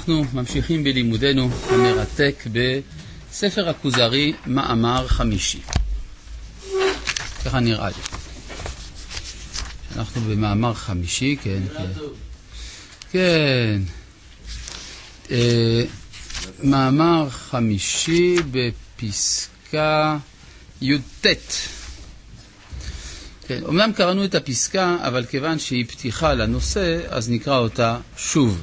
אנחנו ממשיכים בלימודנו המרתק בספר הכוזרי, מאמר חמישי. ככה נראה לי. אנחנו במאמר חמישי, כן, כן. כן. מאמר חמישי בפסקה י"ט. כן, אומנם קראנו את הפסקה, אבל כיוון שהיא פתיחה לנושא, אז נקרא אותה שוב.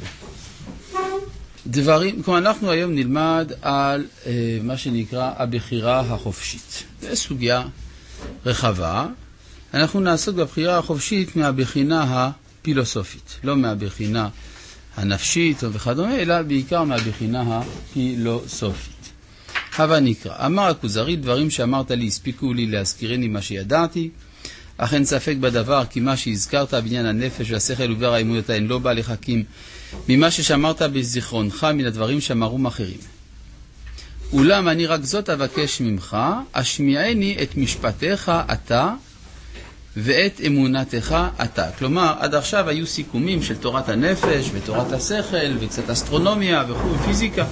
כלומר, אנחנו היום נלמד על מה שנקרא הבחירה החופשית. זו סוגיה רחבה. אנחנו נעסוק בבחירה החופשית מהבחינה הפילוסופית, לא מהבחינה הנפשית וכדומה, אלא בעיקר מהבחינה הפילוסופית. הבה נקרא. אמר הכוזרי, דברים שאמרת לי הספיקו לי להזכירני מה שידעתי, אך אין ספק בדבר כי מה שהזכרת בעניין הנפש והשכל ובר האמונות הן לא בא לחכים ממה ששמרת בזיכרונך מן הדברים שאמרום אחרים. אולם אני רק זאת אבקש ממך, השמיעני את משפטיך אתה ואת אמונתך אתה. כלומר, עד עכשיו היו סיכומים של תורת הנפש ותורת השכל וקצת אסטרונומיה ופיזיקה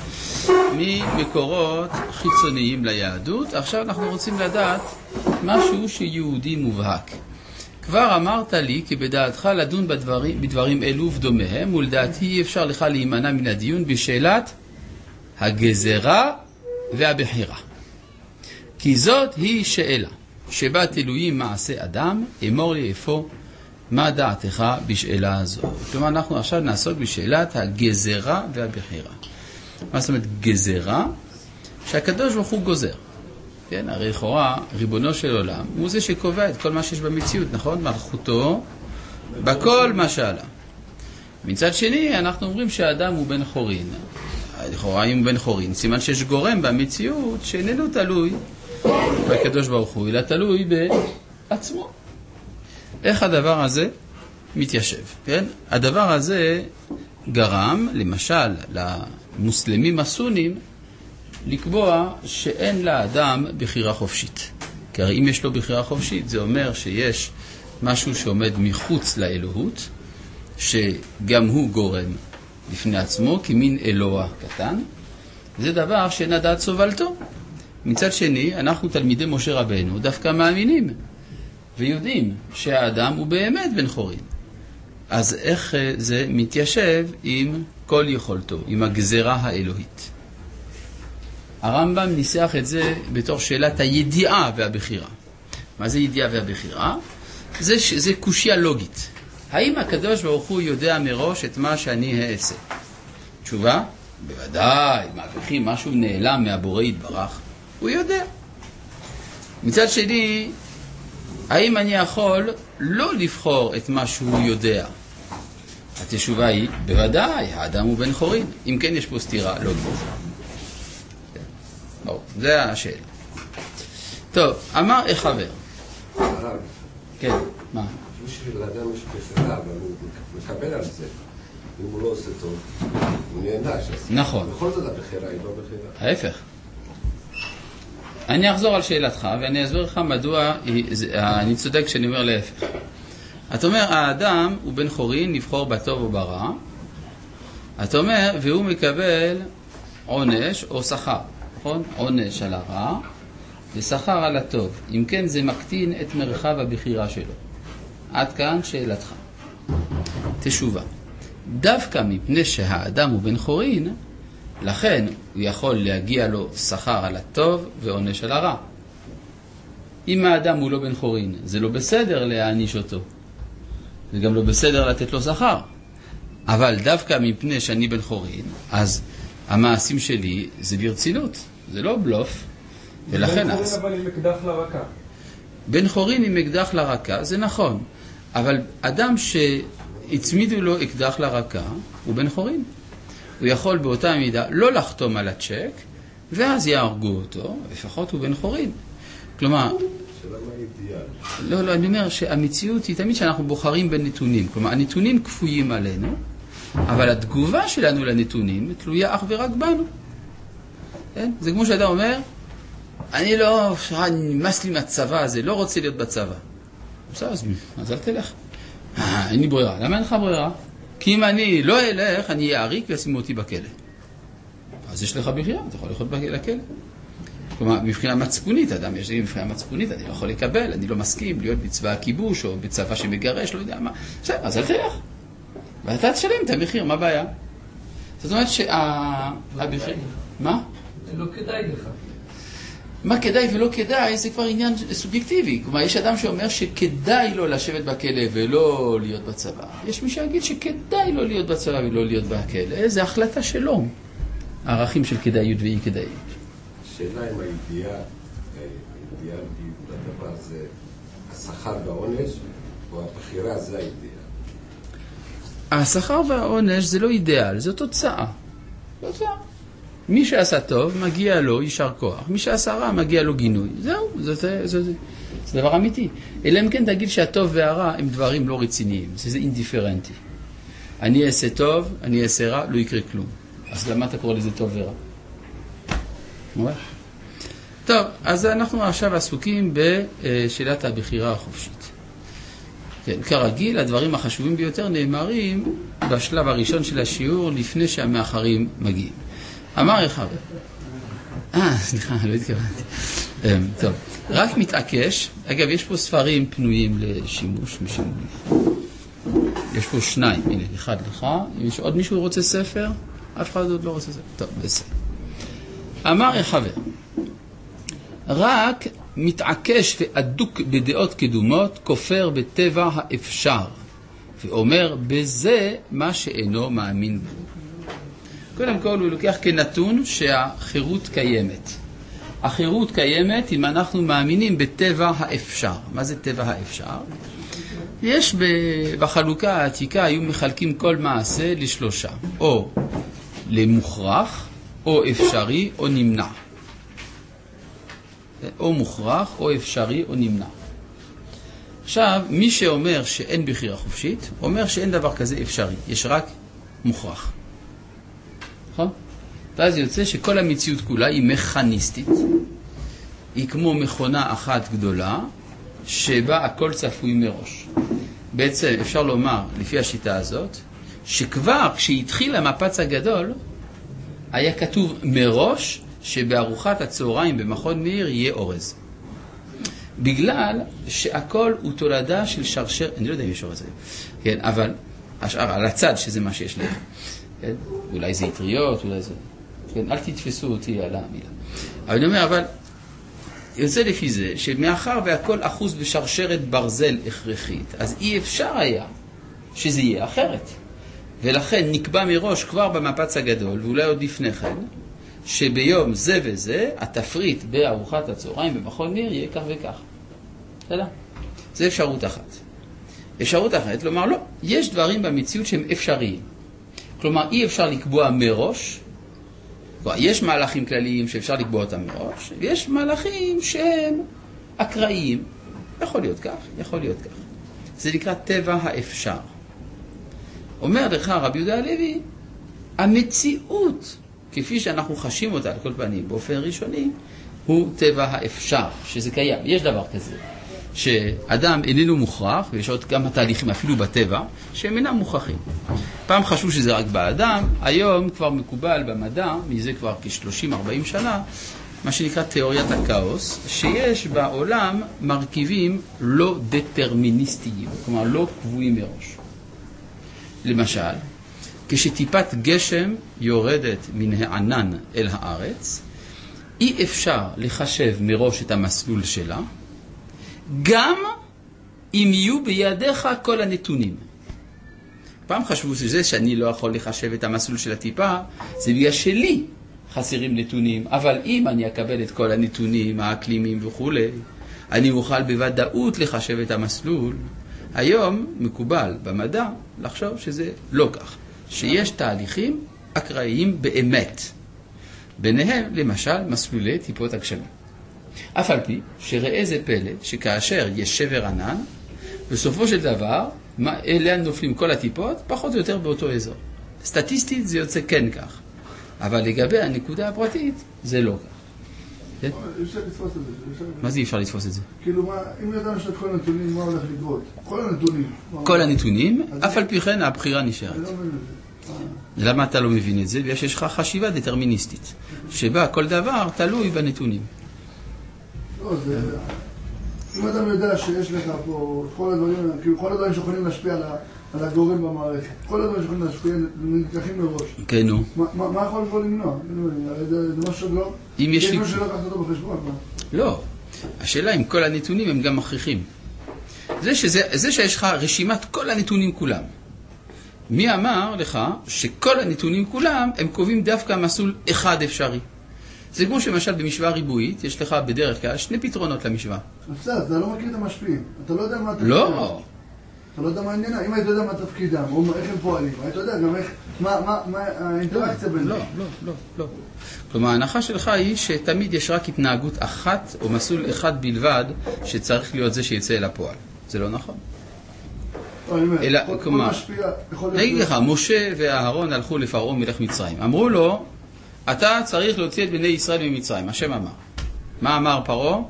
ממקורות חיצוניים ליהדות. עכשיו אנחנו רוצים לדעת משהו שיהודי מובהק. כבר אמרת לי כי בדעתך לדון בדברים אלו ודומיהם, ולדעתי אפשר לך להימנע מן הדיון בשאלת הגזרה והבחירה. כי זאת היא שאלה שבה תלויים מעשה אדם, אמור לי איפה מה דעתך בשאלה הזו. כלומר, אנחנו עכשיו נעסוק בשאלת הגזרה והבחירה. מה זאת אומרת גזרה? שהקדוש ברוך הוא גוזר. כן, הרי לכאורה, ריבונו של עולם, הוא זה שקובע את כל מה שיש במציאות, נכון? מלכותו, בכל מה שעלה. מצד שני, אנחנו אומרים שהאדם הוא בן חורין. לכאורה, אם הוא בן חורין, סימן שיש גורם במציאות שאיננו תלוי בקדוש ברוך הוא, אלא תלוי בעצמו. איך הדבר הזה מתיישב? כן? הדבר הזה גרם, למשל, למוסלמים הסונים, לקבוע שאין לאדם בחירה חופשית. כי הרי אם יש לו בחירה חופשית, זה אומר שיש משהו שעומד מחוץ לאלוהות, שגם הוא גורם לפני עצמו, כמין אלוה קטן. זה דבר שנדעת סובלתו. מצד שני, אנחנו תלמידי משה רבנו דווקא מאמינים ויודעים שהאדם הוא באמת בן חורין. אז איך זה מתיישב עם כל יכולתו, עם הגזרה האלוהית? הרמב"ם ניסח את זה בתור שאלת הידיעה והבחירה. מה זה ידיעה והבחירה? זה קושיה לוגית. האם הקדוש ברוך הוא יודע מראש את מה שאני אעשה? תשובה? בוודאי. מהפכים, משהו נעלם מהבורא יתברך. הוא יודע. מצד שני, האם אני יכול לא לבחור את מה שהוא יודע? התשובה היא, בוודאי, האדם הוא בן חורין. אם כן, יש פה סתירה לוגית. זה השאלה. טוב, אמר החבר. הרב. כן, מה? אפילו שלאדם יש בחירה, אבל הוא מקבל על זה. אם הוא לא עושה טוב, הוא נענש. נכון. בכל זאת הבחירה היא לא בחירה. ההפך. אני אחזור על שאלתך, ואני אסביר לך מדוע אני צודק כשאני אומר להפך. אתה אומר, האדם הוא בן חורין, לבחור בטוב או ברע. אתה אומר, והוא מקבל עונש או שכר. נכון? עונש על הרע ושכר על הטוב. אם כן, זה מקטין את מרחב הבחירה שלו. עד כאן שאלתך. תשובה. דווקא מפני שהאדם הוא בן חורין, לכן הוא יכול להגיע לו שכר על הטוב ועונש על הרע. אם האדם הוא לא בן חורין, זה לא בסדר להעניש אותו. זה גם לא בסדר לתת לו שכר. אבל דווקא מפני שאני בן חורין, אז המעשים שלי זה ברצינות, זה לא בלוף. ולכן בן חורין אבל עם אקדח לרקה. בן חורין עם אקדח לרקה, זה נכון. אבל אדם שהצמידו לו אקדח לרקה, הוא בן חורין. הוא יכול באותה מידה לא לחתום על הצ'ק, ואז יהרגו אותו, לפחות הוא בן חורין. כלומר, לא, אני אומר שהמציאות היא תמיד שאנחנו בוחרים בנתונים. כלומר, הנתונים כפויים עלינו, אבל התגובה שלנו לנתונים תלויה אך ורק בנו. כן? זה כמו שאתה אומר, אני לא, נמאס לי מהצבא הזה, לא רוצה להיות בצבא. בסדר, אז אל תלך. אין לי ברירה. למה אין לך ברירה? כי אם אני לא אלך, אני אעריק וישימו אותי בכלא. אז יש לך בחירה, אתה יכול ללכות לכלא. כלומר, מבחינה מצפונית, אדם יש לי מבחינה מצפונית, אני לא יכול לקבל, אני לא מסכים להיות בצבא הכיבוש או בצבא שמגרש, לא יודע מה. בסדר, אז אל תלך. ואתה תשלם את המחיר, מה הבעיה? זאת אומרת שהבחיר... מה? לא כדאי לך. מה כדאי ולא כדאי, זה כבר עניין סובייקטיבי. כלומר, יש אדם שאומר שכדאי לו לשבת בכלא ולא להיות בצבא. יש מי שיגיד שכדאי לו להיות בצבא ולא להיות בכלא. זה החלטה שלו. הערכים של כדאיות ואי כדאיות. השאלה אם האידיאל בדבר זה השכר והעונש, או הבחירה זה האידיאל? השכר והעונש זה לא אידיאל, זו תוצאה. תוצאה. מי שעשה טוב, מגיע לו יישר כוח. מי שעשה רע, מגיע לו גינוי. זהו, זה דבר אמיתי. אלא אם כן תגיד שהטוב והרע הם דברים לא רציניים. זה אינדיפרנטי. אני אעשה טוב, אני אעשה רע, לא יקרה כלום. אז למה אתה קורא לזה טוב ורע? טוב, אז אנחנו עכשיו עסוקים בשאלת הבחירה החופשית. כן, כרגיל, הדברים החשובים ביותר נאמרים בשלב הראשון של השיעור לפני שהמאחרים מגיעים. אמר אחד. סליחה, לא התכוונתי. טוב, רק מתעקש. אגב, יש פה ספרים פנויים לשימוש משמעותי. יש פה שניים. הנה, אחד לך. אם יש עוד מישהו רוצה ספר? אף אחד עוד לא רוצה ספר. טוב, בסדר. אמר חבר. רק מתעקש ועדוק בדעות קדומות, כופר בטבע האפשר, ואומר בזה מה שאינו מאמין בו. קודם כל הוא לוקח כנתון שהחירות קיימת. החירות קיימת אם אנחנו מאמינים בטבע האפשר. מה זה טבע האפשר? יש בחלוקה העתיקה, היו מחלקים כל מעשה לשלושה. או למוכרח, או אפשרי, או נמנע. או מוכרח, או אפשרי, או נמנע. עכשיו, מי שאומר שאין בחירה חופשית, אומר שאין דבר כזה אפשרי. יש רק מוכרח. נכון? ואז יוצא שכל המציאות כולה היא מכניסטית. היא כמו מכונה אחת גדולה, שבה הכל צפוי מראש. בעצם אפשר לומר, לפי השיטה הזאת, שכבר כשהתחיל המפץ הגדול, היה כתוב מראש שבארוחת הצהריים במכון מאיר יהיה אורז. בגלל שהכל הוא תולדה של שרשר, אני לא יודע אם יש אורז, כן, אבל השאר, על הצד שזה מה שיש לך. כן? אולי זה יטריות, אולי זה... כן, אל תתפסו אותי על המילה. אבל אני אומר, אבל יוצא לפי זה שמאחר והכל אחוז בשרשרת ברזל הכרחית, אז אי אפשר היה שזה יהיה אחרת. ולכן נקבע מראש כבר במפץ הגדול, ואולי עוד לפני כן, שביום זה וזה, התפריט בארוחת הצהריים במכון מאיר יהיה כך וכך. בסדר? זה אפשרות אחת. אפשרות אחת, לומר לא, יש דברים במציאות שהם אפשריים. כלומר, אי אפשר לקבוע מראש, יש מהלכים כלליים שאפשר לקבוע אותם מראש, ויש מהלכים שהם אקראיים. יכול להיות כך, יכול להיות כך. זה נקרא טבע האפשר. אומר לך רבי יהודה הלוי, המציאות, כפי שאנחנו חשים אותה על כל פנים באופן ראשוני, הוא טבע האפשר, שזה קיים. יש דבר כזה, שאדם איננו מוכרח, ויש עוד כמה תהליכים אפילו בטבע, שהם אינם מוכרחים. פעם חשבו שזה רק באדם, היום כבר מקובל במדע, מזה כבר כ-30-40 שנה, מה שנקרא תיאוריית הכאוס, שיש בעולם מרכיבים לא דטרמיניסטיים, כלומר לא קבועים מראש. למשל, כשטיפת גשם יורדת מן הענן אל הארץ, אי אפשר לחשב מראש את המסלול שלה, גם אם יהיו בידיך כל הנתונים. פעם חשבו שזה שאני לא יכול לחשב את המסלול של הטיפה, זה בגלל שלי חסרים נתונים, אבל אם אני אקבל את כל הנתונים, האקלימיים וכו', אני אוכל בוודאות לחשב את המסלול. היום מקובל במדע לחשוב שזה לא כך, שיש תהליכים אקראיים באמת. ביניהם, למשל, מסלולי טיפות הגשמים. אף על פי שראה זה פלא, שכאשר יש שבר ענן, בסופו של דבר, לאן נופלים כל הטיפות, פחות או יותר באותו אזור. סטטיסטית זה יוצא כן כך, אבל לגבי הנקודה הפרטית, זה לא כך. כן? אפשר לתפוס את זה. מה זה אי אפשר לתפוס את זה? כאילו, אם ידענו שאת כל הנתונים, מה הולך לקרות? כל הנתונים. כל הנתונים, אף על פי כן הבחירה נשארת. אני לא מבין את זה. למה אתה לא מבין את זה? בגלל שיש לך חשיבה דטרמיניסטית, שבה כל דבר תלוי בנתונים. לא, זה... אם אדם יודע שיש לך פה כל הדברים, כאילו כל הדברים שיכולים להשפיע על הגורם במערכת, כל הדברים שיכולים להשפיע, נלקחים מראש. כן, נו. מה יכול לבוא למנוע? זה משהו לא... אם יש לי... שלא לקחת אותו בחשבון, מה? לא. השאלה אם כל הנתונים הם גם מכריחים. זה שיש לך רשימת כל הנתונים כולם. מי אמר לך שכל הנתונים כולם הם קובעים דווקא מסלול אחד אפשרי? זה כמו שמשל במשוואה ריבועית, יש לך בדרך כלל שני פתרונות למשוואה. בסדר, אתה לא מכיר את המשפיעים. אתה לא יודע מה תפקידם. לא. אתה לא יודע מה העניינה. אם היית יודע מה תפקידם, או איך הם פועלים, היית יודע גם איך, מה האינטראקציה ביניהם. לא. כלומר, ההנחה שלך היא שתמיד יש רק התנהגות אחת, או מסלול אחד בלבד, שצריך להיות זה שיצא אל הפועל. זה לא נכון. אלא, כלומר, נגיד לך, משה ואהרון הלכו לפרעה מלך מצרים. אמרו לו, אתה צריך להוציא את בני ישראל ממצרים. השם אמר. מה אמר פרעה?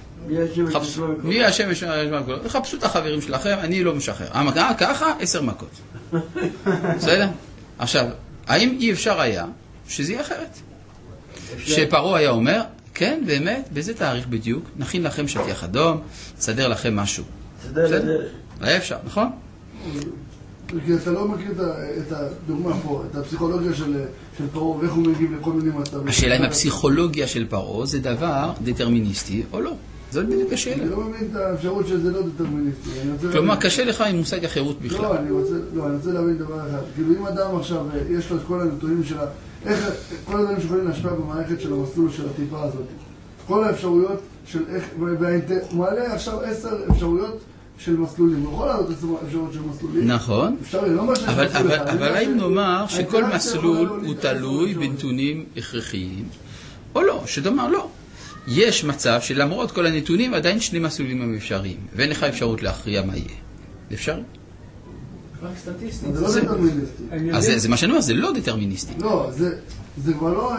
מי השם ישמע בקולו? תחפשו את החברים שלכם, אני לא משחרר. אמר, ככה 10 מכות. בסדר? עכשיו, האם אי אפשר היה שזה יהיה אחרת? שפרעה היה אומר, כן, באמת, באיזה תאריך בדיוק, נכין לכם שטיח אדום, נסדר לכם משהו. בסדר? היה אפשר, נכון? כי אתה לא מכיר את הדוגמה פה, את הפסיכולוגיה של פרעה, ואיך הוא מגיב לכל מיני מצבים. השאלה אם הפסיכולוגיה של פרעה זה דבר דטרמיניסטי או לא. זאת בדיוק השאלה. אני לא מבין את האפשרות שזה לא דטרמיניסטי. כלומר, קשה לך עם מושג החירות בכלל. לא, אני רוצה להבין דבר אחד. כאילו אם אדם עכשיו, יש לו את כל הנתונים שלה, איך כל הדברים שיכולים להשפיע במערכת של המסלול של הטיפה הזאת. כל האפשרויות של איך, הוא מעלה עכשיו 10 אפשרויות של מסלולים. הוא יכול לעלות 10 אפשרויות של מסלולים. נכון. אבל האם נאמר שכל מסלול הוא תלוי בנתונים הכרחיים, או לא? שתאמר לא. יש מצב שלמרות כל הנתונים עדיין שני מסלולים הם אפשריים, ואין לך אפשרות להכריע מה יהיה. זה אפשרי? זה לא דטרמיניסטי. אז זה מה שאני אומר, זה לא דטרמיניסטי. לא, זה כבר לא...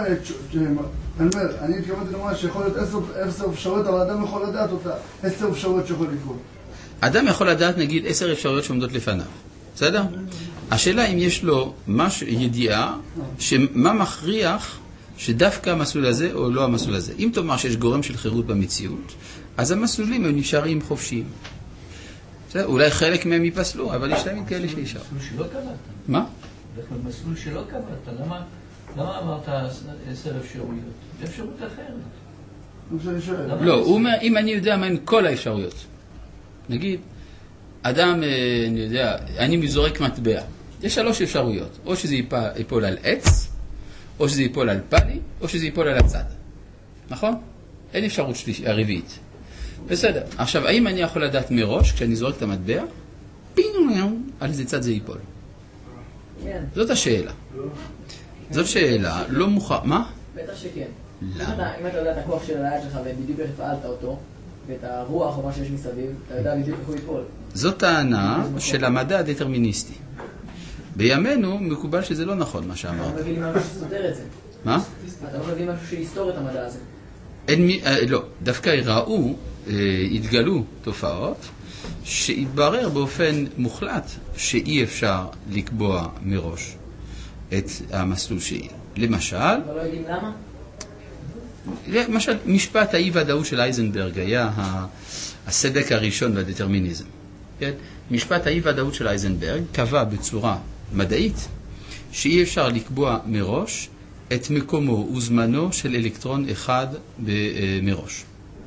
אני התכוונתי לומר שיכול להיות 10 אפשרויות, אבל אדם יכול לדעת אותה, 10 אפשרויות שיכול לקרות. אדם יכול לדעת, נגיד, 10 אפשרויות שעומדות לפניו. בסדר? השאלה אם יש לו ידיעה, שמה מכריח שדווקא המסלול הזה או לא המסלול הזה. אם תאמר שיש גורם של חירות במציאות, אז המסלולים הם נשארים חופשיים. אולי חלק מהם ייפסלו, אבל יש להם כאלה שישאר. מסלול שלא קבעת. מה? מסלול שלא קבעת. למה אמרת 10 אפשרויות? זה אפשרות אחרת. לא, הוא אומר, אם אני יודע מה הן כל האפשרויות. נגיד, אדם, אני יודע, אני זורק מטבע. יש 3 אפשרויות. או שזה ייפול על עץ, או שזה ייפול על פלי, או שזה ייפול על הצד. נכון? אין אפשרות הרביעית. בסדר. עכשיו, האם אני יכול לדעת מראש, כשאני זורק את המטבע, על איזה צד זה ייפול? כן. זאת השאלה. זאת שאלה, לא מוכרח... מה? בטח שכן. למה? אם אתה יודע את הכוח של היד שלך ובדיוק איך הפעלת אותו, ואת הרוח או מה שיש מסביב, אתה יודע בדיוק איך הוא ייפול. זאת טענה של המדע הדטרמיניסטי. בימינו מקובל שזה לא נכון מה שאמרת. אתה לא מביא לי משהו שסותר את זה. מה? אתה לא מביא משהו שיסתור את המדע הזה. לא, דווקא ראו, התגלו תופעות שהתברר באופן מוחלט שאי אפשר לקבוע מראש את המסלול שיהיה. למשל, אבל לא יודעים למה? למשל, משפט האי-ודאות של אייזנברג היה הסדק הראשון בדטרמיניזם. כן? משפט האי-ודאות של אייזנברג קבע בצורה מדעית שאי אפשר לקבוע מראש את מקומו וזמנו של אלקטרון אחד מראש.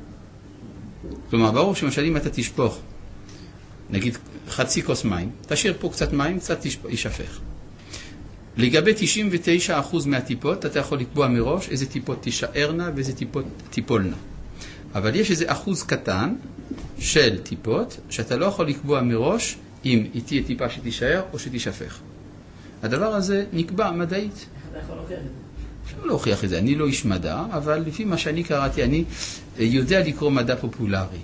כלומר, ברור שמשל אם אתה תשפוך, נגיד חצי כוס מים, תשאיר פה קצת מים, קצת יישפך. לגבי 99% מהטיפות, אתה יכול לקבוע מראש איזה טיפות תישארנה ואיזה טיפות תיפולנה. אבל יש איזה אחוז קטן של טיפות שאתה לא יכול לקבוע מראש אם היא תהיה טיפה שתישאר או שתישפך. הדבר הזה נקבע מדעית. איך אתה יכול להוכיח את זה? אפשר להוכיח את זה. אני לא איש מדע, אבל לפי מה שאני קראתי, אני יודע לקרוא מדע פופולרי.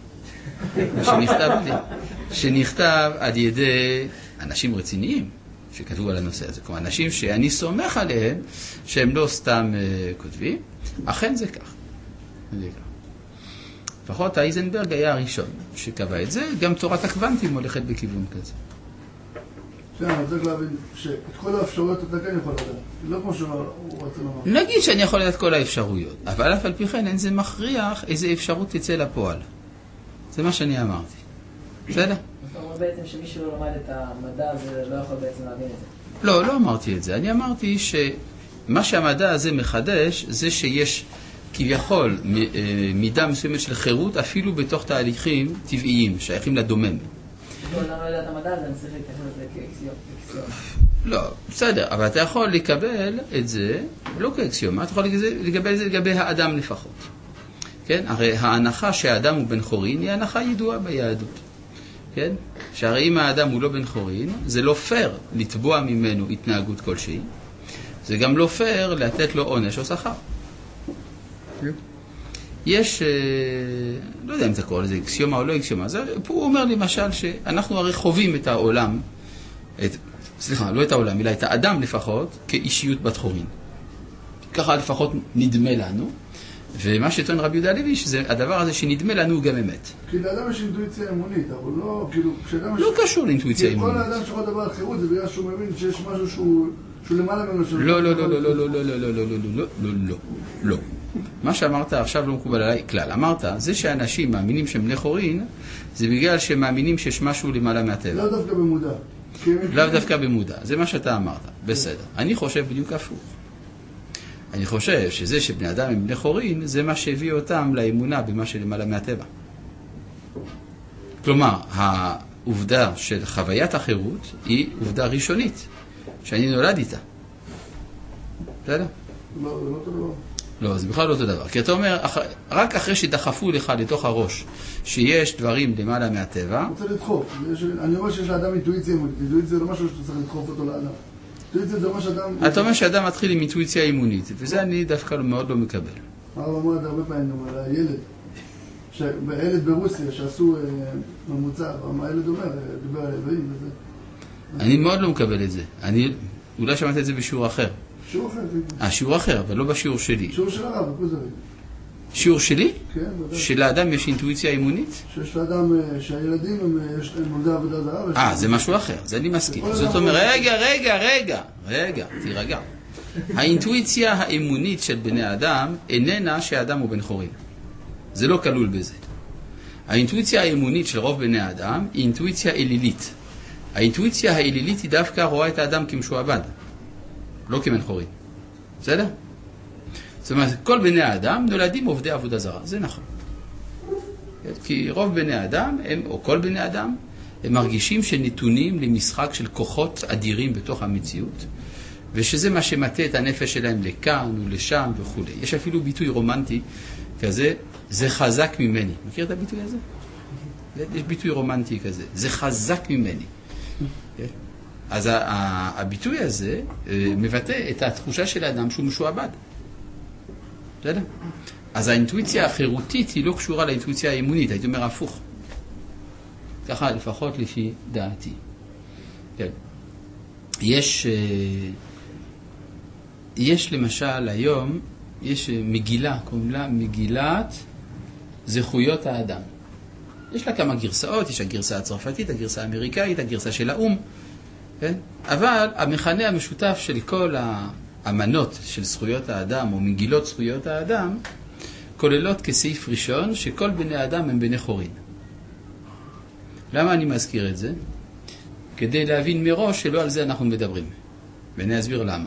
שנכתב על ידי אנשים רציניים שכתבו על הנושא הזה. כלומר, אנשים שאני סומך עליהם שהם לא סתם כותבים. אכן זה כך. לפחות אייזנברג היה הראשון שקבע את זה, גם תורת הקוונטים הולכת בכיוון כזה. אני צריך להבין שאת כל האפשרויות אתה כן יכול לדעת. לא כמו שהוא רוצה לומר. נגיד שאני יכול לדעת כל האפשרויות, אבל אף על פי כן אין זה מכריח איזה אפשרות תצא לפועל. זה מה שאני אמרתי. בסדר? זאת אומרת בעצם שמי שלא לומד את המדע הזה לא יכול בעצם להבין את זה. לא אמרתי את זה. אני אמרתי שמה שהמדע הזה מחדש זה שיש כביכול מידה מסוימת של חירות אפילו בתוך תהליכים טבעיים שייכים לדומם. לא יודע את המדע, אז אני צריך להתייחס לזה כאקסיום. לא, בסדר, אבל אתה יכול לקבל את זה, לא כאקסיומה, אתה יכול לקבל את זה לגבי האדם לפחות. כן? הרי ההנחה שהאדם הוא בן חורין היא הנחה ידועה ביהדות. כן? שהרי אם האדם הוא לא בן חורין, זה לא פייר לתבוע ממנו התנהגות כלשהי. זה גם לא פייר לתת לו עונש או שכר. יש, לא יודע אם אתה קורא לזה אקסיומה או לא אקסיומה, פה הוא אומר למשל שאנחנו הרי חווים את העולם, לא את העולם, אלא את האדם לפחות, כאישיות בת חורין. ככה לפחות נדמה לנו, ומה שטוען רבי יהודה הלוי, שזה הדבר הזה שנדמה לנו גם אמת. כי לאדם יש אינטואיציה אמונית, אבל לא, כאילו, לא קשור לאינטואיציה אמונית. כל האדם שיכול לדבר על חירות, זה בגלל שהוא מבין שיש משהו שהוא למעלה ממנו. לא. מה שאמרת עכשיו לא מקובל עליי כלל. אמרת, זה שאנשים מאמינים שהם בני חורין, זה בגלל שהם מאמינים שיש משהו למעלה מהטבע. לא דווקא במודע. לא דווקא במודע. זה מה שאתה אמרת. בסדר. אני חושב בדיוק הפוך. אני חושב שזה שבני אדם הם בני חורין, זה מה שהביא אותם לאמונה במה שלמעלה מהטבע. כלומר, העובדה של חוויית החירות היא עובדה ראשונית, שאני נולד איתה. בסדר? לא, זה לא אותו דבר. לא, זה בכלל לא אותו דבר. כי אתה אומר, רק אחרי שדחפו לך לתוך הראש שיש דברים למעלה מהטבע... הוא צריך לדחוף. אני אומר שיש לאדם אינטואיציה אימונית. אינטואיציה זה לא משהו שאתה צריך לדחוף אותו לאדם. אינטואיציה זה מה שאדם... אתה אומר שאדם מתחיל עם אינטואיציה אימונית, וזה אני דווקא מאוד לא מקבל. הרב אמר את הרבה פעמים על הילד. הילד ברוסיה שעשו ממוצע, הילד אומר, דיבר על אלוהים וזה. אני מאוד לא מקבל את זה. אולי שמעת את זה בשיעור אחר. שיעור אחר. שיעור אחר, אבל לא בשיעור שלי. שיעור של הרב, הכוזרי. שיעור שלי? כן, בוודאי. שלאדם יש אינטואיציה אימונית? שיש לאדם, שהילדים יש להם מולדי עבודה זרה. זה משהו אחר, זה אני מסכים. זאת אומרת, רגע, תירגע. האינטואיציה האימונית של בני האדם איננה שהאדם הוא בן חורין. זה לא כלול בזה. האינטואיציה האימונית של רוב בני האדם היא אינטואיציה אלילית. האינטואיציה האלילית היא דווקא רואה את האדם כמשועבד, לא כבן חורין. בסדר? זאת אומרת, כל בני האדם נולדים עובדי עבודה זרה. זה נכון. כי רוב בני האדם, או כל בני האדם, הם מרגישים שנתונים למשחק של כוחות אדירים בתוך המציאות, ושזה מה שמטה את הנפש שלהם לכאן ולשם וכו'. יש אפילו ביטוי רומנטי כזה, זה חזק ממני. מכיר את הביטוי הזה? יש ביטוי רומנטי כזה, זה חזק ממני. אז הביטוי הזה מבטא את התחושה של האדם שהוא משועבד. בסדר? אז האינטואיציה החירותית היא לא קשורה לאינטואיציה האימונית, הייתי אומר הפוך. ככה לפחות לפי דעתי. כן. יש למשל היום, יש מגילה, קוראים לה מגילת זכויות האדם. יש לה כמה גרסאות, יש הגרסה הצרפתית, הגרסה האמריקאית, הגרסה של האום. כן? אבל המכנה המשותף של כל האמנות של זכויות האדם או מגילות זכויות האדם כוללות כסעיף ראשון שכל בני האדם הם בני חורין. למה אני מזכיר את זה? כדי להבין מראש שלא על זה אנחנו מדברים. ואני אסביר למה.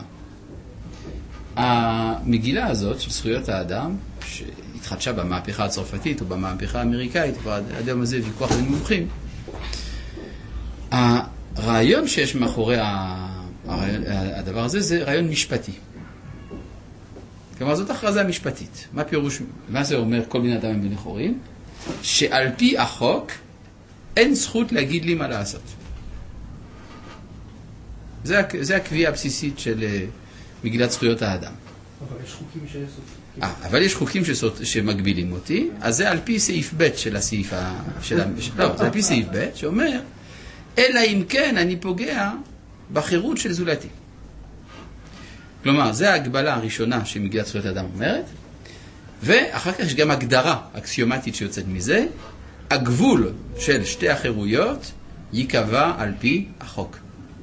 המגילה הזאת של זכויות האדם, שהתחדשה במהפכה הצרפתית או במהפכה האמריקאית, כבר עד היום הזה ויכוח בין מומחים, הרעיון שיש מאחורי הדבר הזה זה רעיון משפטי. כלומר, זאת הכרזה משפטית. מה פירוש, מה זה אומר כל בני אדם הם בני חורין? שעל פי החוק אין זכות להגיד לי מה לעשות. זה הקביעה הבסיסית של מגילת זכויות האדם. אבל יש חוקים אבל יש חוקים שמגבילים אותי, אז זה על פי סעיף ב' של הסעיף לא, זה על פי סעיף ב' שאומר אלא אם כן אני פוגע בחירות של זולתי. כלומר, זה ההגבלה הראשונה שמגילת זכויות האדם אומרת, ואחר כך יש גם הגדרה אקסיומטית שיוצאת מזה, הגבול של שתי החירויות ייקבע על פי החוק.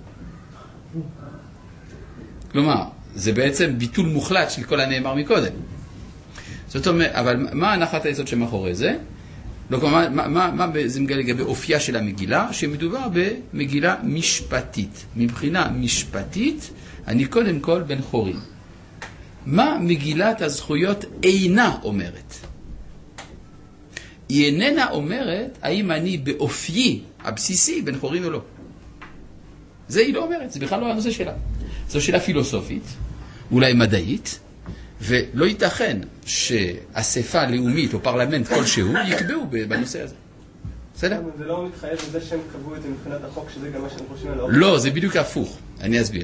כלומר, זה בעצם ביטול מוחלט של כל הנאמר מקודם. זאת אומרת, אבל מה הנחת היסוד שמאחורי זה? לא, כלומר, מה זה מגלה לגבי אופייה של המגילה? שמדובר במגילה משפטית. מבחינה משפטית, אני קודם כל בן חורין. מה מגילת הזכויות אינה אומרת? היא איננה אומרת האם אני באופיי הבסיסי בן חורין או לא. זה היא לא אומרת, זה בכלל לא הנושא שלה. זו שאלה פילוסופית, אולי מדעית, ולא ייתכן שאספה לאומית או פרלמנט כלשהו יקבעו בנושא הזה. בסדר? זה לא מתחייב לזה שהם קבעו את זה מבחינת החוק, שזה גם מה שהם חושבים עליו. לא, זה בדיוק הפוך. אני אסביר.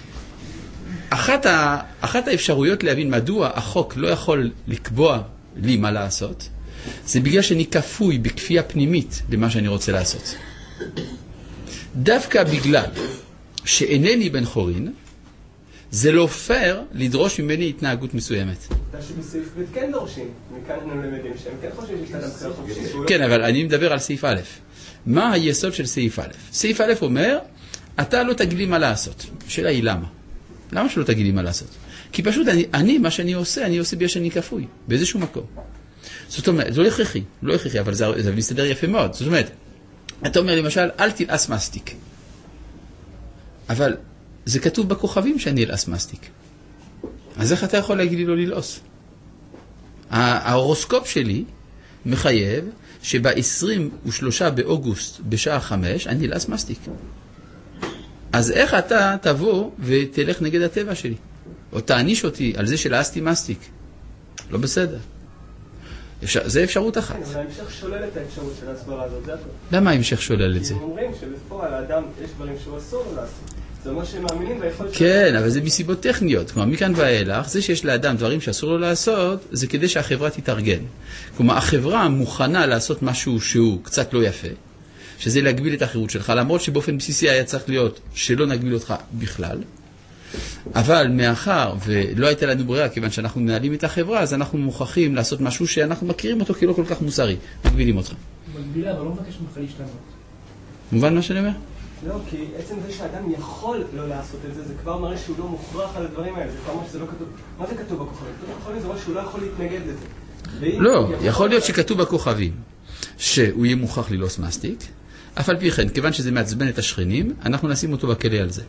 אחת האפשרויות להבין מדוע החוק לא יכול לקבוע לי מה לעשות, זה בגלל שאני כפוי בכפייה פנימית למה שאני רוצה לעשות. דווקא בגלל שאינני בן חורין, זה לא פייר לדרוש ממני התנהגות מסוימת. אתה שבסעיף ב' כן דורשים, מכאן אנחנו למדים שהם כן חושבים שאתה אדם בחירה חופשית. כן, אבל אני מדבר על סעיף א'. מה היסוד של סעיף א'? סעיף א' אומר, אתה לא תגיד לי מה לעשות. השאלה היא למה? למה שלא תגיד לי מה לעשות? כי פשוט מה שאני עושה בגלל שאני כפוי, באיזשהו מקום. זאת אומרת, זה לא הכרחי, אבל זה מסתדר יפה מאוד. זאת אומרת, אתה אומר למשל, אל תלעס מסטיק. אבל זה כתוב בכוכבים שאני אלעס מסטיק. אז איך אתה יכול להגיד לי לא ללעוס? ההורוסקופ שלי מחייב שב-23 באוגוסט בשעה 5 אני אלעס מסטיק. אז איך אתה תבוא ותלך נגד הטבע שלי? או תעניש אותי על זה שלעסתי מסטיק? לא בסדר. זה אפשרות אחת. כן, אבל ההמשך שולל את האפשרות של ההסברה הזאת, זה הכל. למה ההמשך שולל את זה? הם אומרים שבפועל האדם יש דברים שהוא אסור לו לעשות. זה אומר שהם מאמינים ביכולת של... כן, אבל זה מסיבות טכניות. כלומר, מכאן ואילך, זה שיש לאדם דברים שאסור לו לעשות, זה כדי שהחברה תתארגן. כלומר, החברה מוכנה לעשות משהו שהוא קצת לא יפה, שזה להגביל את החירות שלך, למרות שבאופן בסיסי היה צריך להיות שלא נגביל אותך בכלל, אבל מאחר ולא הייתה לנו ברירה, כיוון שאנחנו מנהלים את החברה, אז אנחנו מוכרחים לעשות משהו שאנחנו מכירים אותו כלא כל כך מוסרי. מגבילים אותך. מגבילה, אבל לא מבקש ממך להשתנות. מובן מה שאני אומר? לא, כי עצם זה שאדם יכול לא לעשות את זה, זה כבר מראה שהוא לא מוכרח על הדברים האלה. זה כבר מה שזה לא כתוב. מה זה כתוב בכוכבים? בכוכבים זה אומר שהוא לא יכול להתנגד לזה. לא, יכול להיות שכתוב בכוכבים שהוא יהיה מוכרח ללעוס מסטיק, אף על פי כן, כיוון שזה מעצבן את השכנים, אנחנו נשים אותו בכלא על זה.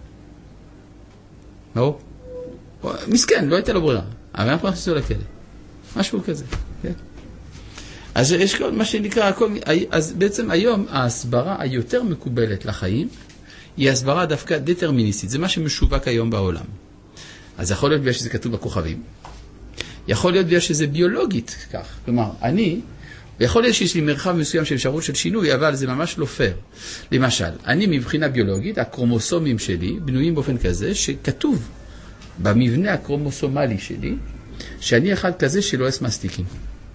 ברור? מסכן, לא הייתה לו ברירה, אבל אנחנו נכנסו לכלא. משהו כזה, כן? אז יש כל מה שנקרא, אז בעצם היום ההסברה היותר מקובלת לחיים, היא הסברה דווקא דטרמיניסטית, זה מה שמשווק היום בעולם. אז יכול להיות בגלל שזה כתוב בכוכבים, יכול להיות בגלל שזה ביולוגית כך, כלומר, יכול להיות שיש לי מרחב מסוים של אפשרות של שינוי, אבל זה ממש לא פייר. למשל, אני מבחינה ביולוגית, הקרומוסומים שלי בנויים באופן כזה שכתוב במבנה הקרומוסומלי שלי, שאני אחד כזה שלועס מסטיקים.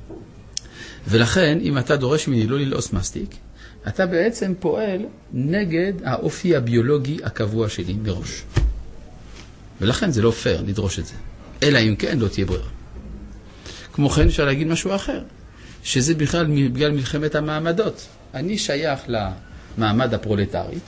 ולכן, אם אתה דורש ממני לא ללעוס מסטיק, אתה בעצם פועל נגד האופי הביולוגי הקבוע שלי מראש. ולכן זה לא פייר לדרוש את זה. אלא אם כן לא תהיה ברירה. כמו כן אפשר להגיד משהו אחר. שזה בכלל בגלל מלחמת המעמדות. אני שייך למעמד הפרולטרי,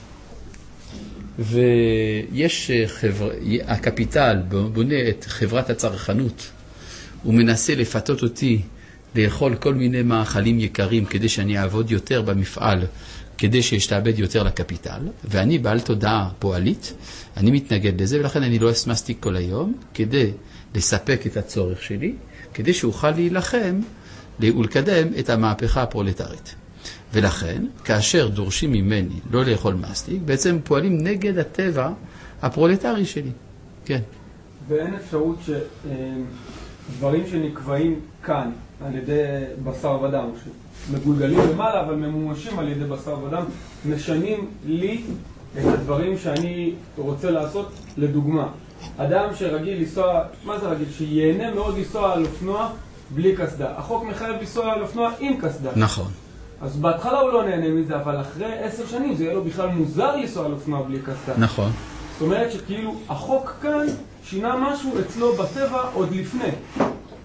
ויש הקפיטל בונה את חברת הצרכנות, הוא מנסה לפתות אותי לאכול כל מיני מאכלים יקרים כדי שאני אעבוד יותר במפעל, כדי שישתעבד יותר לקפיטל, ואני בעל תודעה פועלית, אני מתנגד לזה, ולכן אני לא אסמסטיק כל היום, כדי לספק את הצורך שלי, כדי שאוכל להילחם ולקדם את המהפכה הפרולטרית. ולכן, כאשר דורשים ממני לא לאכול מסטיק, בעצם פועלים נגד הטבע הפרולטרי שלי. כן. ואין אפשרות שדברים שנקבעים כאן על ידי בשר ודם, שמגולגלים למעלה אבל ממומשים על ידי בשר ודם, משנים לי את הדברים שאני רוצה לעשות. לדוגמה, אדם שרגיל לנסוע, מה זה רגיל? שיהנה מאוד לנסוע על אופנוע בלי קסדה. החוק מחייב לנסוע על אופנוע עם קסדה. נכון. אז בהתחלה הוא לא נהנה מזה, אבל אחרי 10 שנים זה יהיה לו בכלל מוזר לנסוע על אופנוע בלי קסדה. נכון. זאת אומרת שכאילו החוק כאן שינה משהו אצלו בטבע עוד לפני.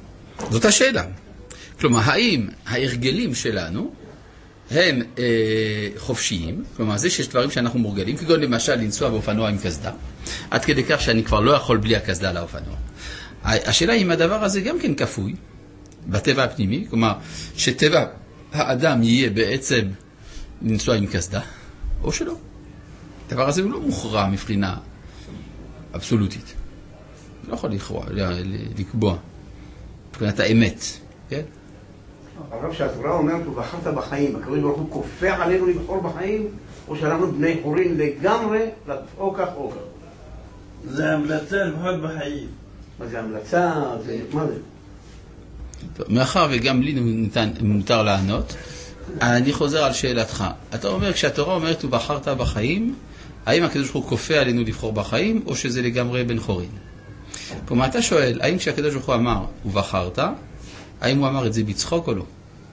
זאת השאלה. כלומר, האם ההרגלים שלנו הם חופשיים, כלומר זה שיש דברים שאנחנו מורגלים, כגון למשל לנסוע באופנוע עם קסדה, עד כדי כך שאני כבר לא יכול בלי הקסדה לאופנוע. השאלה אם הדבר הזה גם כן כפוי בטבע הפנימי, כלומר שטבע האדם יהיה בעצם לנסוע עם קסדה, או שלא. הדבר הזה הוא לא מוכרע מבחינה אבסולוטית. לא יכול לקבוע מבחינת האמת, כן? הרב שהתורה אומרת, ובחרת בחיים, הקדוש ברוך הוא כופה עלינו לבחור בחיים, או שאנחנו בני חורין לגמרי, או כך או כך. זה המלצה לבחור בחיים. מה זה המלצה? מה זה? טוב, מאחר וגם לי מותר לענות, אני חוזר על שאלתך. אתה אומר, כשהתורה אומרת, ובחרת בחיים, האם הקדוש ברוך הוא כופה עלינו לבחור בחיים, או שזה לגמרי בן חורין? כלומר, אתה שואל, האם כשהקדוש ברוך הוא אמר, ובחרת, האם הוא אמר את זה בצחוק או לא?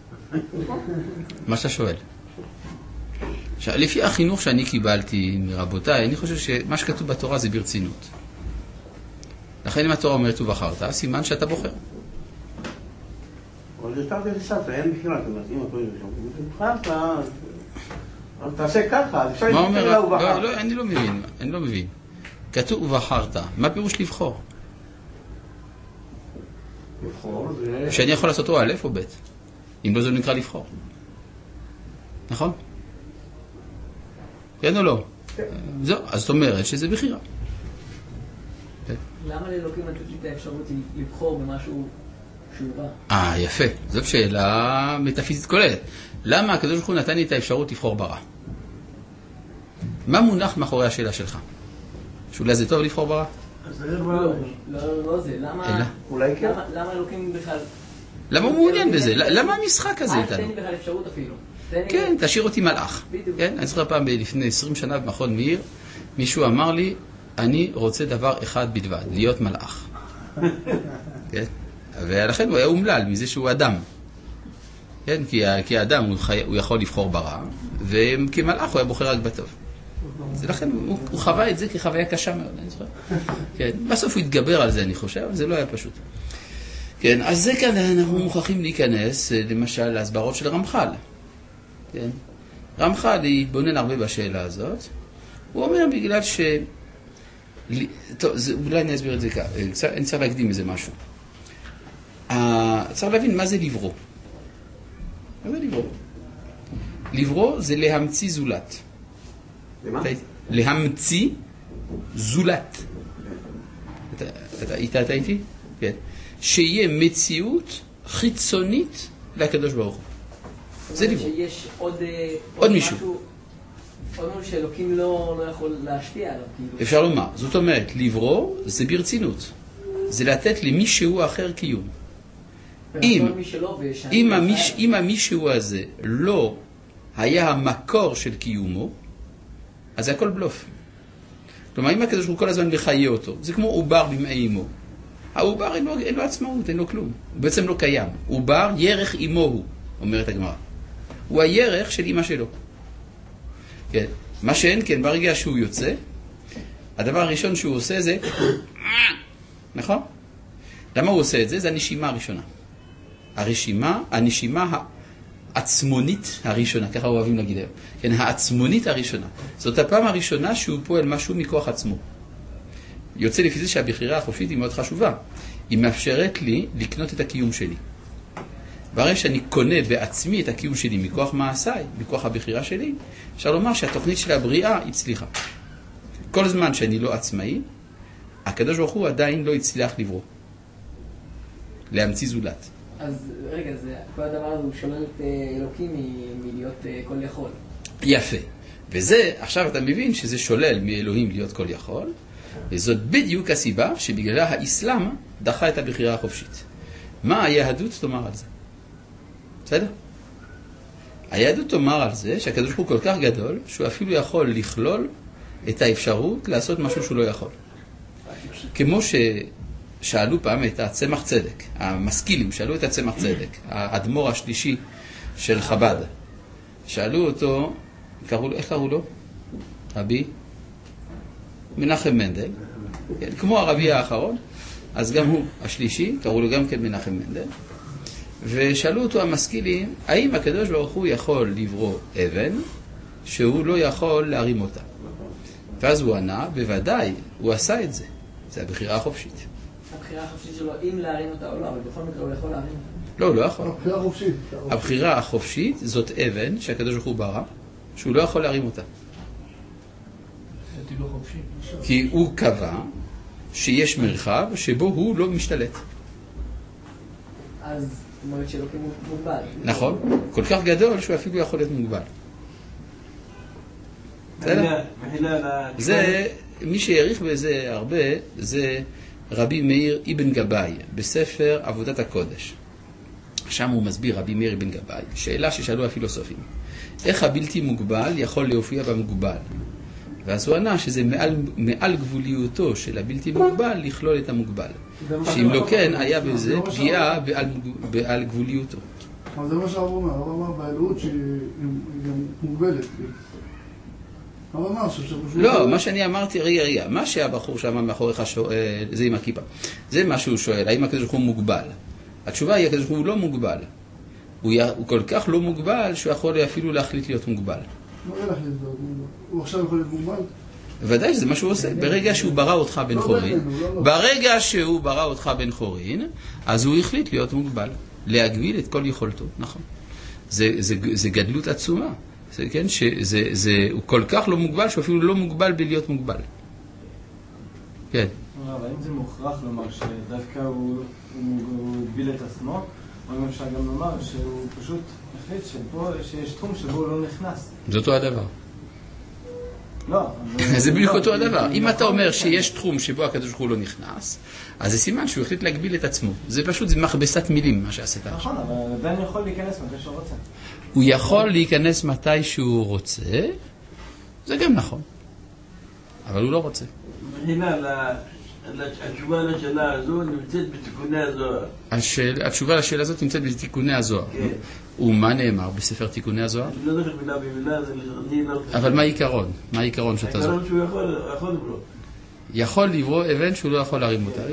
מה שאתה שואל. עכשיו, לפי החינוך שאני קיבלתי מרבותיי, אני חושב שמה שכתוב בתורה זה ברצינות. לכן אם התורה אומרת ובחרת, סימן שאתה בוחר. אבל זה תרתי לסתר, אין בחירה, אם אתה בחרת, אז תעשה ככה, אז אפשר להסתכל לה ובחרת. לא, אני לא מבין. כתוב ובחרת, מה פירוש לבחור? לבחור זה... שאני יכול לעשות או א' או ב', אם לא זה נקרא לבחור. נכון? כן או לא? זהו, אז זאת אומרת שזה בחירה. למה לאלוקים נתת לי את האפשרות לבחור במשהו שהוא רע? יפה. זאת שאלה מטאפיזית כוללת. למה הקדוש ברוך הוא נתן לי את האפשרות לבחור ברע? מה מונח מאחורי השאלה שלך? שאולי זה טוב לבחור ברע? לא זה. למה אלוקים בכלל... למה הוא מעוניין בזה? למה המשחק הזה איתנו? תן לי בכלל אפשרות אפילו. כן, תשאיר אותי מלאך. אני זוכר פעם לפני 20 שנה במכון מאיר, מישהו אמר לי, אני רוצה דבר אחד בלבד, להיות מלאך. ולכן הוא היה אומלל מזה שהוא אדם. כי האדם הוא יכול לבחור ברע, וכמלאך הוא היה בוחר רק בטוב. לכן הוא חווה את זה כחוויה קשה מאוד, אני זוכר. בסוף הוא התגבר על זה, אני חושב, אבל זה לא היה פשוט. כן, אז זה כאן אנחנו מוכרחים להיכנס, למשל, להסברות של רמח"ל. כן? רמח"ל התבונן הרבה בשאלה הזאת. הוא אומר בגלל טוב, אולי אני אסביר את זה כך. אני צריך להקדים איזה משהו. צריך להבין מה זה לברוא. מה זה לברוא? לברוא זה להמציא זולת. למה? להמציא זולת. אתה איתי? כן. שיהיה מציאות חיצונית לקדוש ברוך הוא. זה לברוא. שיש עוד מישהו. עוד משהו שאלוקים לא יכול להשפיע עליו. אפשר לומר. זאת אומרת, לברוא זה ברצינות. זה לתת למישהו אחר קיום. אם המישהו הזה לא היה המקור של קיומו, אז זה הכל בלוף. כלומר, אם הקדוש ברוך הוא כל הזמן מחיה אותו, זה כמו עובר במעי אמו. העובר אין לו עצמאות, אין לו כלום. הוא בעצם לא קיים. עובר ירך אמו הוא, אומרת הגמרא. הוא הירך של אמא שלו. כן. מה שאין כן, ברגע שהוא יוצא, הדבר הראשון שהוא עושה זה, נכון? למה הוא עושה את זה? זה הנשימה הראשונה. הנשימה העצמונית הראשונה, ככה אוהבים להגיד היום. כן, העצמונית הראשונה. זאת הפעם הראשונה שהוא פועל משהו מכוח עצמו. יוצא לפי זה שהבחירה החופשית היא מאוד חשובה. היא מאפשרת לי לקנות את הקיום שלי. ברגע שאני קונה בעצמי את הקיום שלי מכוח מעשיי, מכוח הבחירה שלי, אפשר לומר שהתוכנית של הבריאה הצליחה. כל זמן שאני לא עצמאי, הקדוש ברוך הוא עדיין לא הצליח לברוא. להמציא זולת. אז רגע, כל הדבר הזה הוא שולל את אלוקים מלהיות כל יכול. יפה. וזה, עכשיו אתה מבין שזה שולל מאלוהים להיות כל יכול, וזאת בדיוק הסיבה שבגללה האסלאם דחה את הבחירה החופשית. מה היהדות תאמר על זה? בסדר? היהדות תאמר על זה שהקדוש ברוך הוא כל כך גדול שהוא אפילו יכול לכלול את האפשרות לעשות משהו שהוא לא יכול. כמו ששאלו פעם את הצמח צדק, המשכילים שאלו את הצמח צדק, האדמו"ר השלישי של חב"ד. שאלו אותו, איך קראו לו? רבי מנחם מנדל, כן, כמו הרבי האחרון. אז גם הוא, השלישי, קראו לו גם כן מנחם מנדל, ושאלו אותו המשכילים, האם הקדוש ברוך הוא יכול לברוא אבן שהוא לא יכול להרים אותה? ואז הוא ענה, בוודאי, הוא עשה את זה. זה הבחירה החופשית. הבחירה החופשית שלו, אם להרים אותה או לא, אבל בכל מקרה הוא יכול להרים אותה. לא, הוא לא יכול. הבחירה החופשית. הבחירה החופשית זאת אבן שהקדוש ברוך הוא ברא, שהוא לא יכול להרים אותה. כי הוא קבע שיש מרחב שבו הוא לא משתלט. אז זאת אומרת שאלוקים מוגבל. נכון, כל כך גדול שהוא אפילו יכול להיות מוגבל. זה, מי שיעריך בזה הרבה, זה רבי מאיר אבן גבאי, בספר עבודת הקודש. שם הוא מסביר, רבי מאיר אבן גבאי, שאלה ששאלו הפילוסופים. איך הבלתי מוגבל יכול להופיע במוגבל? ואז הוא ענה שזה מעל גבוליותו של הבלתי מוגבל לכלול את המוגבל. שאם לא כן, היה בזה פגיעה בעל גבוליותו. אבל זה מה שהרב אומר, הרב אמר באלוהות שהיא גם מוגבלת. הרב אמר לא, מה שאני אמרתי, רגע, מה שהבחור שאמר מאחוריך שואל, זה עם הכיפה. זה מה שהוא שואל, האם הקדוש ברוך הוא מוגבל? התשובה היא, הקדוש ברוך הוא לא מוגבל. הוא כל כך לא מוגבל שהוא יכול אפילו להחליט להיות מוגבל. לא להחליט להיות מוגבל. הוא עכשיו יכול להיות מוגבל? ודאי שזה מה שהוא עושה. ברגע שהוא ברא אותך בן חורין, ברגע שהוא ברא אותך בן חורין, אז הוא החליט להיות מוגבל. להגביל את כל יכולתו, נכון. זה גדלות עצומה. זה, כן, הוא כל כך לא מוגבל שהוא אפילו לא מוגבל בלהיות מוגבל. כן. אבל אם זה מוכרח לומר שדווקא הוא הגביל את עצמו, או אם אפשר גם לומר שהוא פשוט החליט שיש תחום שבו הוא לא נכנס. זה אותו הדבר. לא. זה בדיוק אותו הדבר. אם אתה אומר שיש תחום שבו הקדוש ברוך הוא לא נכנס, אז זה סימן שהוא החליט להגביל את עצמו. זה פשוט מכבסת מילים מה שעשית. נכון, אבל עדיין יכול להיכנס מתי שהוא רוצה. הוא יכול להיכנס מתי שהוא רוצה, זה גם נכון. אבל הוא לא רוצה. הנה, התשובה לשאלה הזו נמצאת בתיקוני הזוהר. התשובה לשאלה הזאת נמצאת בתיקוני הזוהר. כן. ומה נאמר בספר תיקוני הזוהר? אני לא זוכר מילה במילה, אני לא... אבל מה העיקרון? מה העיקרון שאתה זוכר? העיקרון שהוא יכול לברוא. יכול לברוא אבן שהוא לא יכול להרים אותה.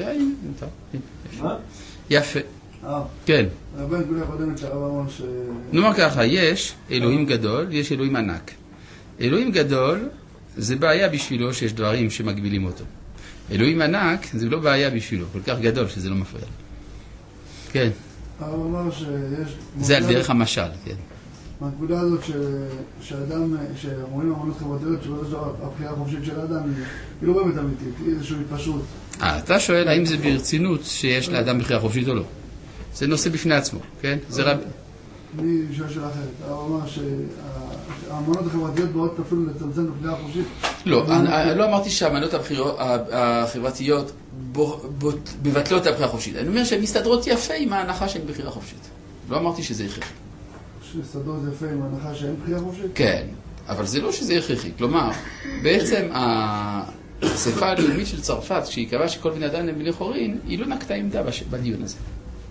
מה? יפה. כן. הרבה נקודה קודמת שהרב אמר ש... נאמר ככה, יש אלוהים גדול, יש אלוהים ענק. אלוהים גדול זה בעיה בשבילו שיש דברים שמגבילים אותו. אלוהים ענק זה לא בעיה בשבילו, כל כך גדול שזה לא מפריע. כן. הרב אמר שיש... זה על דרך המשל, כן. מהנקודה הזאת שאדם, שאומרים אמנות חברתיות, שהבחירה החופשית של האדם היא לא באמת אמיתית, היא איזושהי התפשרות. אתה שואל האם זה ברצינות שיש לאדם בחירה חופשית או לא? זה נושא בפני עצמו, כן? זה רב... אני שואל שאלה אחרת. הרב אמר שהאמנות החברתיות באות אפילו לצמצם בבחירה החופשית. לא, לא אמרתי שהאמנות החברתיות מבטלות את הבחירה החופשית. אני אומר שהן מסתדרות יפה עם ההנחה שהן בחירה חופשית. לא אמרתי שזה הכרחי. מסתדרות יפה עם ההנחה שהן בחירה חופשית? כן, אבל זה לא שזה הכרחי. כלומר, בעצם האספה הלאומית של צרפת, כשהיא קבעה שכל בני אדם הם בני חורין, היא לא נקטה עמדה בדיון הזה.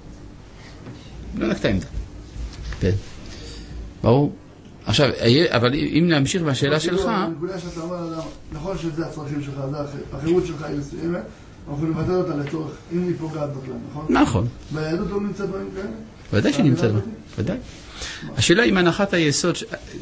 לא נקטה עמדה. כן. ברור. עכשיו, אבל אם נמשיך בשאלה שלך... הנקודה שאתה אומר לאדם, נכון שזה הצרכים שלך, זה החירות שלך היא מסוימת, אנחנו נבטל אותה לצורך, אם היא פוגעת בכלל, נכון? נכון. והיהדות לא נמצאת בהם כאלה? ודאי שנמצאת בהם, ודאי. השאלה היא הנחת היסוד,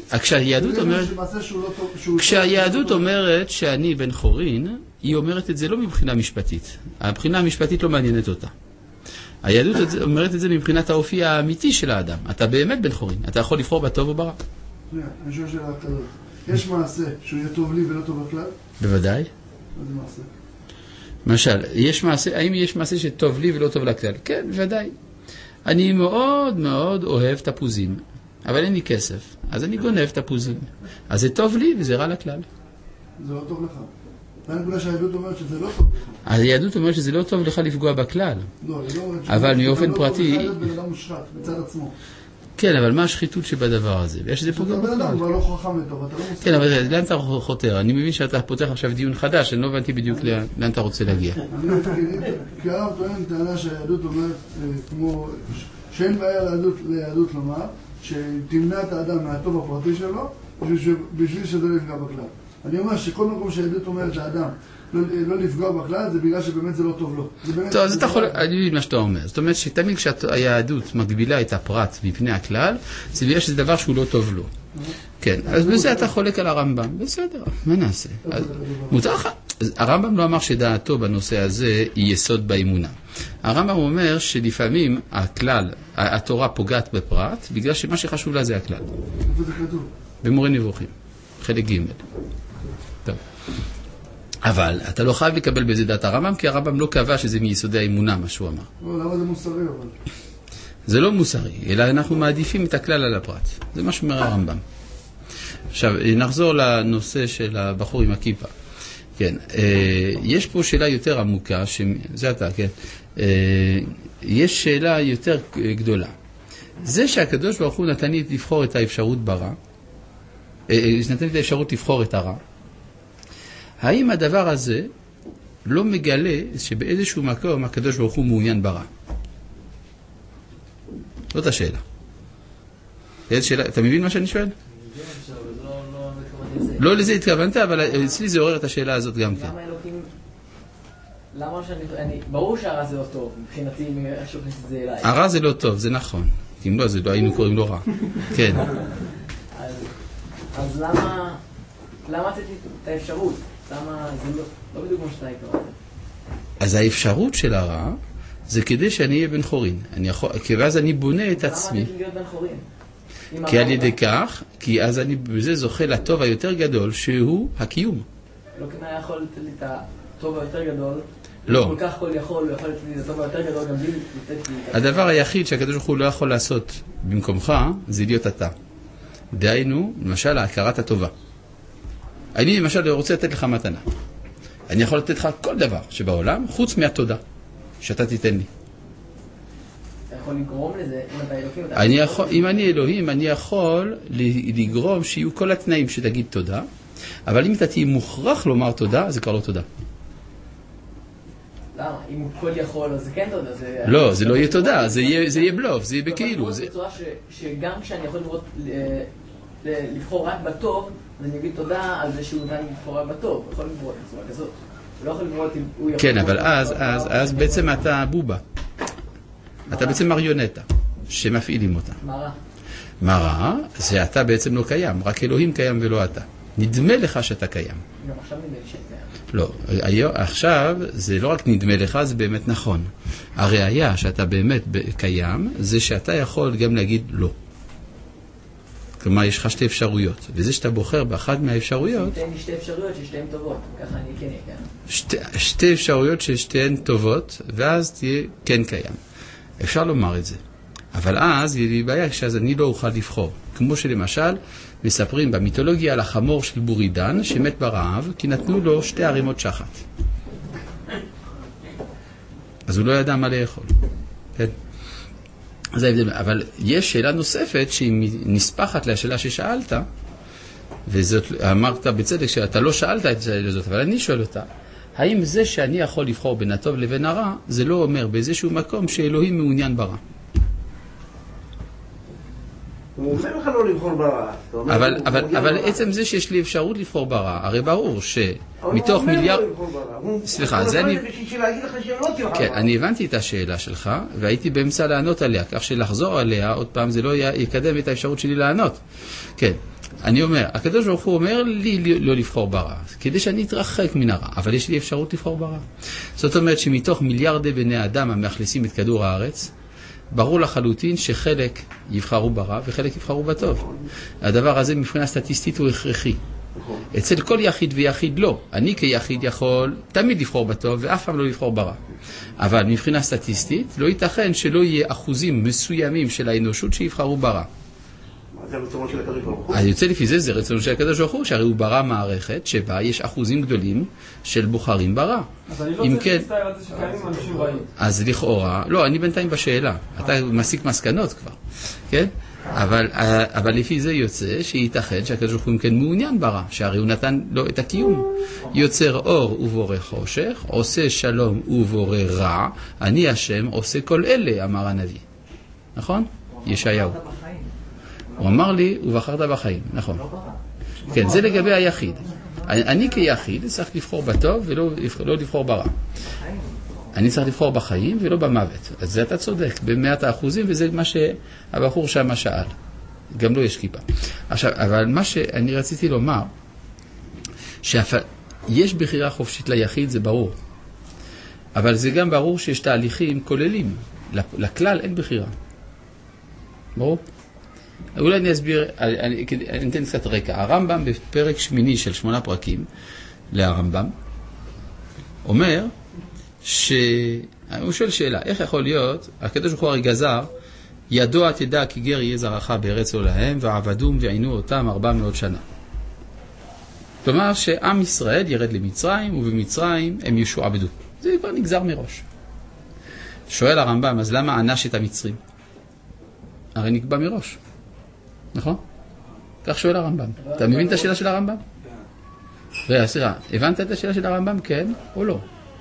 כשהיהדות אומרת שאני בן חורין, היא אומרת את זה לא מבחינה משפטית. הבחינה המשפטית לא מעניינת אותה. היהדות אומרת את זה מבחינת האופי האמיתי של האדם. אתה באמת בן חורין, אתה יכול לבחור בטוב או ברע. אני שואל שאלה כזאת. יש מעשה שהוא יהיה טוב לי ולא טוב בכלל? בוודאי. מה זה מעשה? למשל, האם יש מעשה שטוב לי ולא טוב לכלל? כן, בוודאי. אני מאוד מאוד אוהב תפוזים, אבל אין לי כסף, אז אני גונב תפוזים. אז זה טוב לי וזה רע לכלל. זה לא טוב לך. זה הנקודה שהיהדות אומרת שזה לא טוב לך. היהדות אומרת שזה לא טוב לך לפגוע בכלל. לא, היא לא אומרת אבל מאופן פרטי... זה לא טוב לך להיות בן אדם מושחת, בצד עצמו. כן, אבל מה השחיתות שבדבר הזה? ויש שזה פוגע בכלל. אתה בן אדם כבר לא חכם לטוב, אתה לא מוסר. כן, אבל לאן אתה חותר? אני מבין שאתה פותח עכשיו דיון חדש, אני לא הבנתי בדיוק לאן אתה רוצה להגיע. כי הרב טוען טענה שהיהדות אומרת, כמו שאין בעיה ליהדות לומר, שתמנע את האדם מהטוב הפרטי שלו, בשביל שזה לא יפגע בכלל. אני אומר שכל מקום שהיהדות אומרת לאדם, לא לפגוע בכלל, זה בגלל שבאמת זה לא טוב לו. טוב, אז אתה יכול, אני מבין מה שאתה אומר. זאת אומרת שתמיד כשהיהדות מגבילה את הפרט מפני הכלל, זה בגלל שזה דבר שהוא לא טוב לו. כן, אז בזה אתה חולק על הרמב"ם. בסדר, מה נעשה? מותר לך. הרמב"ם לא אמר שדעתו בנושא הזה היא יסוד באמונה. הרמב"ם אומר שלפעמים הכלל, התורה פוגעת בפרט, בגלל שמה שחשוב לה זה הכלל. איפה זה כתוב? במורה נבוכים, חלק ג'. טוב. אבל אתה לא חייב לקבל בזה דעת הרמב"ם, כי הרמב"ם לא קבע שזה מיסודי האמונה, מה שהוא אמר. לא, למה זה מוסרי אבל? זה לא מוסרי, אלא אנחנו מעדיפים את הכלל על הפרט. זה מה שאומר הרמב"ם. עכשיו, נחזור לנושא של הבחור עם הכיפה. כן, יש פה שאלה יותר עמוקה, זה אתה, כן? יש שאלה יותר גדולה. זה שהקדוש ברוך הוא נתן לי לבחור את האפשרות ברע, נתן לי את האפשרות לבחור את הרע, האם הדבר הזה לא מגלה שבאיזשהו מקום הקדוש ברוך הוא מעוניין ברע? זאת השאלה. אתה מבין מה שאני שואל? לא לזה התכוונת, אבל אצלי זה עורר את השאלה הזאת גם כן. למה אלוקים... למה שאני... ברור שהרע זה לא טוב, מבחינתי איך שהוכניס את זה אליי. הרע זה לא טוב, זה נכון. אם לא, זה לא היינו קוראים לו רע. כן. אז למה עשיתי את האפשרות? למה זה לא בדיוק כמו שאתה יקרא? אז האפשרות של הרע זה כדי שאני אהיה בן חורין. ואז אני בונה את עצמי. למה אני להיות בן חורין? כי על ידי כך, כי אז אני בזה זוכה לטוב היותר גדול, שהוא הקיום. לא כנראה יכול לתת לי את הטוב היותר גדול. לא. כל כך כל יכול לתת לי את הטוב היותר גדול, גם בלי לתת לי... הדבר היחיד שהקדוש ברוך הוא לא יכול לעשות במקומך, זה להיות אתה. דהיינו, למשל, ההכרת הטובה. אני למשל רוצה לתת לך מתנה. אני יכול לתת לך כל דבר שבעולם, חוץ מהתודה, שאתה תיתן לי. אתה יכול לגרום לזה, אם אתה אלוהים... אם אני אלוהים, אני יכול לגרום שיהיו כל התנאים שתגיד תודה, אבל אם אתה תהיה מוכרח לומר תודה, זה כבר לא תודה. למה? אם הוא כל יכול, אז זה כן תודה. לא, זה לא יהיה תודה, זה יהיה בלוף, זה יהיה בכאילו. בצורה שגם כשאני יכול לבחור רק בטוב, אז אני אגיד תודה על זה שהוא נתן לי לבחור רק בטוב. הוא יכול לבחור בצורה כזאת. הוא לא יכול לבחור... כן, אבל אז בעצם אתה בובה. אתה בעצם מריונטה, שמפעילים אותה. מה רע? מה רע? זה אתה בעצם לא קיים, רק אלוהים קיים ולא אתה. נדמה לך שאתה קיים. גם עכשיו נדמה לי שאתה קיים. לא, עכשיו זה לא רק נדמה לך, זה באמת נכון. הראיה שאתה באמת קיים, זה שאתה יכול גם להגיד לא. כלומר, יש לך שתי אפשרויות, וזה שאתה בוחר באחת מהאפשרויות... תן לי שתי אפשרויות ששתיהן טובות, ככה אני כן אהיה קיים. שתי אפשרויות ששתיהן טובות, ואז תהיה כן קיים. אפשר לומר את זה. אבל אז יהיה לי בעיה כשאז אני לא אוכל לבחור. כמו שלמשל, מספרים במיתולוגיה על החמור של בורידן, שמת ברעב, כי נתנו לו 2 ערימות שחת. אז הוא לא ידע מה לאכול. כן? זה ההבדל. אבל יש שאלה נוספת שהיא נספחת לשאלה ששאלת, וזאת אמרת בצדק שאתה לא שאלת את השאלה הזאת, אבל אני שואל אותה, האם זה שאני יכול לבחור בין הטוב לבין הרע, זה לא אומר באיזשהו מקום שאלוהים מעוניין ברע? הוא אומר לך לא לבחור ברע. אבל עצם זה שיש לי אפשרות לבחור ברע, הרי ברור שמתוך מיליארד... סליחה, זה אני... כן, אני הבנתי את השאלה שלך, והייתי באמצע לענות עליה, כך שלחזור עליה עוד פעם זה לא יקדם את האפשרות שלי לענות. כן, אני אומר, הקדוש ברוך הוא אומר לי לא לבחור ברע, כדי שאני אתרחק מן הרע, אבל יש לי אפשרות לבחור ברע. זאת אומרת שמתוך מיליארדי בני אדם המאכלסים את כדור הארץ, ברור לחלוטין שחלק יבחרו ברע וחלק יבחרו בטוב. הדבר הזה מבחינה סטטיסטית הוא הכרחי. אצל כל יחיד ויחיד לא. אני כיחיד יכול תמיד לבחור בטוב ואף פעם לא לבחור ברע. אבל מבחינה סטטיסטית לא ייתכן שלא יהיה אחוזים מסוימים של האנושות שיבחרו ברע. זה רצונו של הקדוש ברוך הוא? אז יוצא לפי זה רצונו של הקדוש ברוך הוא, שהרי הוא ברא מערכת שבה יש אחוזים גדולים של בוחרים ברע. אז אני לא צריך להסתער על זה שקיימים אנשים רעים. אז לכאורה, לא, אני בינתיים בשאלה. אתה מסיק מסקנות כבר, כן? אבל לפי זה יוצא שייתכן שהקדוש ברוך הוא כן מעוניין ברע, שהרי הוא נתן לו את הקיום. יוצר אור ובורא חושך, עושה שלום ובורא רע, אני השם עושה כל אלה, אמר הנביא. נכון? ישעיהו. הוא אמר לי, ובחרת בחיים, נכון. כן, זה לגבי היחיד. אני כיחיד צריך לבחור בטוב ולא לבחור ברע. אני צריך לבחור בחיים ולא במוות. אז זה אתה צודק, ב100%, וזה מה שהבחור שם שאל. גם לא יש כיפה. עכשיו, אבל מה שאני רציתי לומר, שיש בחירה חופשית ליחיד, זה ברור. אבל זה גם ברור שיש תהליכים כוללים. לכלל אין בחירה. ברור? אולי אני אסביר, אני אתן קצת רקע. הרמב"ם בפרק 8 של 8 פרקים להרמב"ם, אומר הוא שואל שאלה, איך יכול להיות, הקדוש ברוך הוא הרי גזר, ידוע תדע כי גר יהיה זרעך בארץ עולהם, ועבדום ועינו אותם 400 שנה. כלומר שעם ישראל ירד למצרים, ובמצרים הם ישועבדו. זה כבר נגזר מראש. שואל הרמב"ם, אז למה ענש את המצרים? הרי נקבע מראש. נכון? כך שואל הרמב"ם. אתה מבין את השאלה של הרמב"ם? סליחה, הבנת את השאלה של הרמב"ם? כן או לא?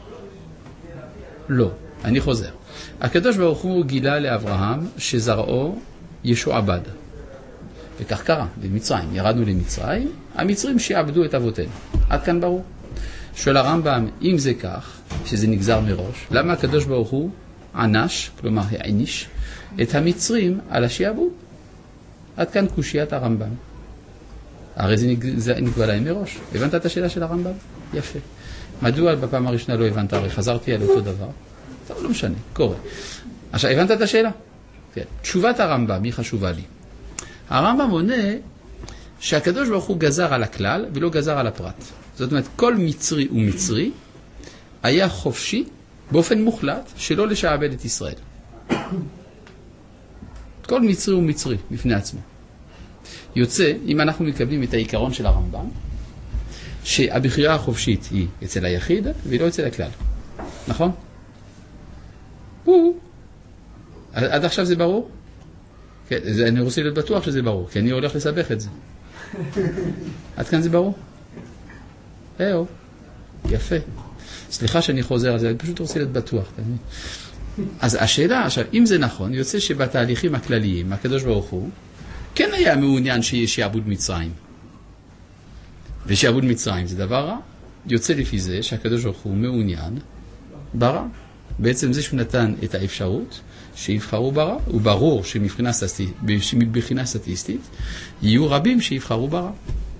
לא. אני חוזר. הקדוש ברוך הוא גילה לאברהם שזרעו ישועבד. וכך קרה, במצרים. ירדנו למצרים, המצרים שעבדו את אבותינו. עד כאן ברור. שואל הרמב"ם, אם זה כך, שזה נגזר מראש, למה הקדוש ברוך הוא ענש, כלומר העניש, את המצרים על השעבוד? עד כאן קושיית הרמב"ם. הרי זה נקבע להם מראש. הבנת את השאלה של הרמב"ם? יפה. מדוע בפעם הראשונה לא הבנת? הרי חזרתי על אותו דבר. טוב, לא משנה, קורה. עכשיו, הבנת את השאלה? כן. תשובת הרמב"ם היא חשובה לי. הרמב"ם עונה שהקדוש ברוך הוא גזר על הכלל ולא גזר על הפרט. זאת אומרת, כל מצרי ומצרי היה חופשי באופן מוחלט שלא לשעבד את ישראל. כל מצרי ומצרי בפני עצמו. יוצא, אם אנחנו מקבלים את העיקרון של הרמב"ם, שהבחירה החופשית היא אצל היחיד ולא אצל הכלל. נכון? עד עכשיו זה ברור? כן, אני רוצה להיות בטוח שזה ברור, כי אני הולך לסבך את זה. עד כאן זה ברור? יפה. סליחה שאני חוזר על זה, אני פשוט רוצה להיות בטוח. אז השאלה, עכשיו, אם זה נכון, יוצא שבתהליכים הכלליים, הקדוש ברוך הוא, כן היה מעוניין שיהיה שעבוד מצרים. ושעבוד מצרים זה דבר רע. יוצא לפי זה שהקדוש ברוך הוא מעוניין ברע. בעצם זה שהוא נתן את האפשרות שיבחרו ברע, וברור שמבחינה סטטיסטית יהיו רבים שיבחרו ברע.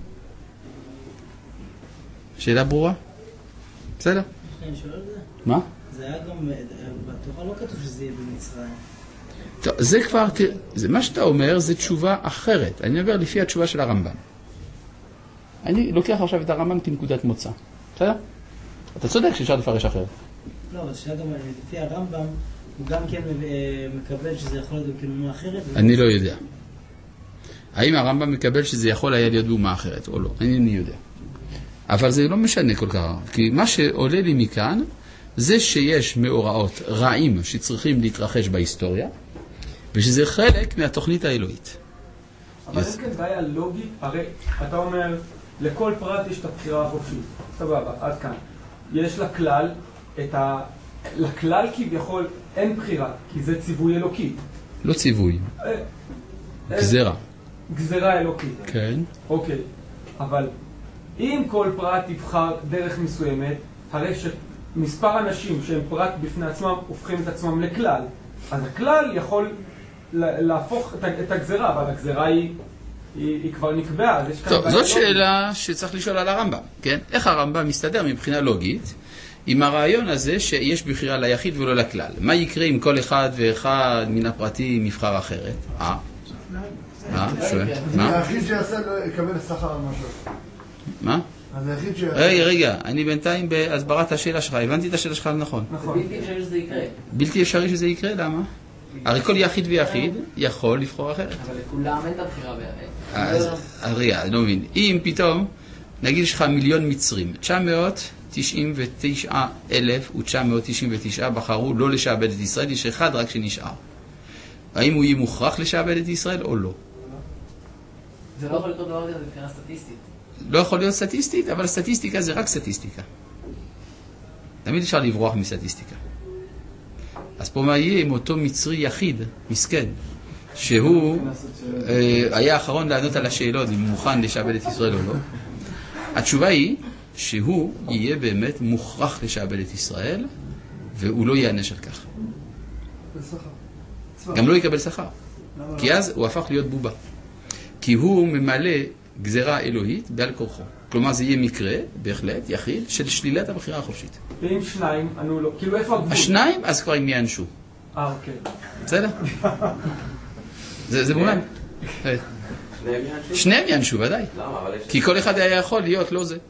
שאלה ברורה? בסדר? אני שואל את זה? מה? זה היה גם, בתורה לא כתוב שזה יהיה במצרים. טוב, זה כבר, מה שאתה אומר זה תשובה אחרת. אני אומר לפי התשובה של הרמב"ם. אני לוקח עכשיו את הרמב"ם כנקודת מוצא. בסדר? אתה צודק שאפשר לפרש אחרת. לא, אבל שאלה גם לפי הרמב"ם, הוא גם כן מקבל שזה יכול להיות כנומה אחרת? אני לא יודע. האם הרמב"ם מקבל שזה יכול היה להיות באומה אחרת או לא? אני יודע. אבל זה לא משנה כל כך. כי מה שעולה לי מכאן, זה שיש מאורעות רעים שצריכים להתרחש בהיסטוריה, ושזה חלק מהתוכנית האלוהית. אבל אין כאן בעיה לוגית, הרי אתה אומר, לכל פרט יש את הבחירה החופשית. סבבה, עד כאן. יש לכלל, לכלל כביכול אין בחירה, כי זה ציווי אלוקי. לא ציווי, גזרה. גזרה אלוקית. כן. אוקיי, אבל אם כל פרט יבחר דרך מסוימת, הרי שמספר אנשים שהם פרט בפני עצמם הופכים את עצמם לכלל, אז הכלל יכול להפוך את הגזרה, אבל הגזרה היא כבר נקבעה. טוב, זאת שאלה שצריך לשאול על הרמב"ם, כן? איך הרמב"ם מסתדר מבחינה לוגית עם הרעיון הזה שיש בחירה ליחיד ולא לכלל? מה יקרה אם כל אחד ואחד מן הפרטים יבחר אחרת? שואל. מה? היחיד שיעשה לא יקבל שכר על משהו. מה? אז היחיד שיעשה... רגע, אני בינתיים בהסברת השאלה שלך, הבנתי את השאלה שלך נכון. זה בלתי אפשרי שזה יקרה. בלתי אפשרי שזה יקרה, למה? הרי כל יחיד ויחיד יכול לבחור אחרת. אבל לכולם אין את הבחירה רגע, אני לא מבין. אם פתאום, נגיד יש לך מיליון מצרים, 999,999 בחרו לא לשעבד את ישראל, יש אחד רק שנשאר. האם הוא יהיה מוכרח לשעבד את ישראל או לא? זה לא יכול להיות דבר כזה מבחינה סטטיסטית. לא יכול להיות סטטיסטית, אבל סטטיסטיקה זה רק סטטיסטיקה. תמיד אפשר לברוח מסטטיסטיקה. אז פה מה יהיה עם אותו מצרי יחיד, מסכן, שהוא היה האחרון לענות על השאלות אם הוא מוכן לשעבד את ישראל או לא. התשובה היא שהוא יהיה באמת מוכרח לשעבד את ישראל, והוא לא יענש על כך. גם לא יקבל שכר. כי אז הוא הפך להיות בובה. כי הוא ממלא גזרה אלוהית בעל כורחו. כלומר זה יהיה מקרה, בהחלט, יחיד, של שלילת הבחירה החופשית. ואם שניים ענו לו, כאילו איפה הגבול? השניים, אז כבר הם יענשו. אוקיי. בסדר? זה מובן. שניהם יענשו, ודאי. כי כל אחד היה יכול להיות לא זה.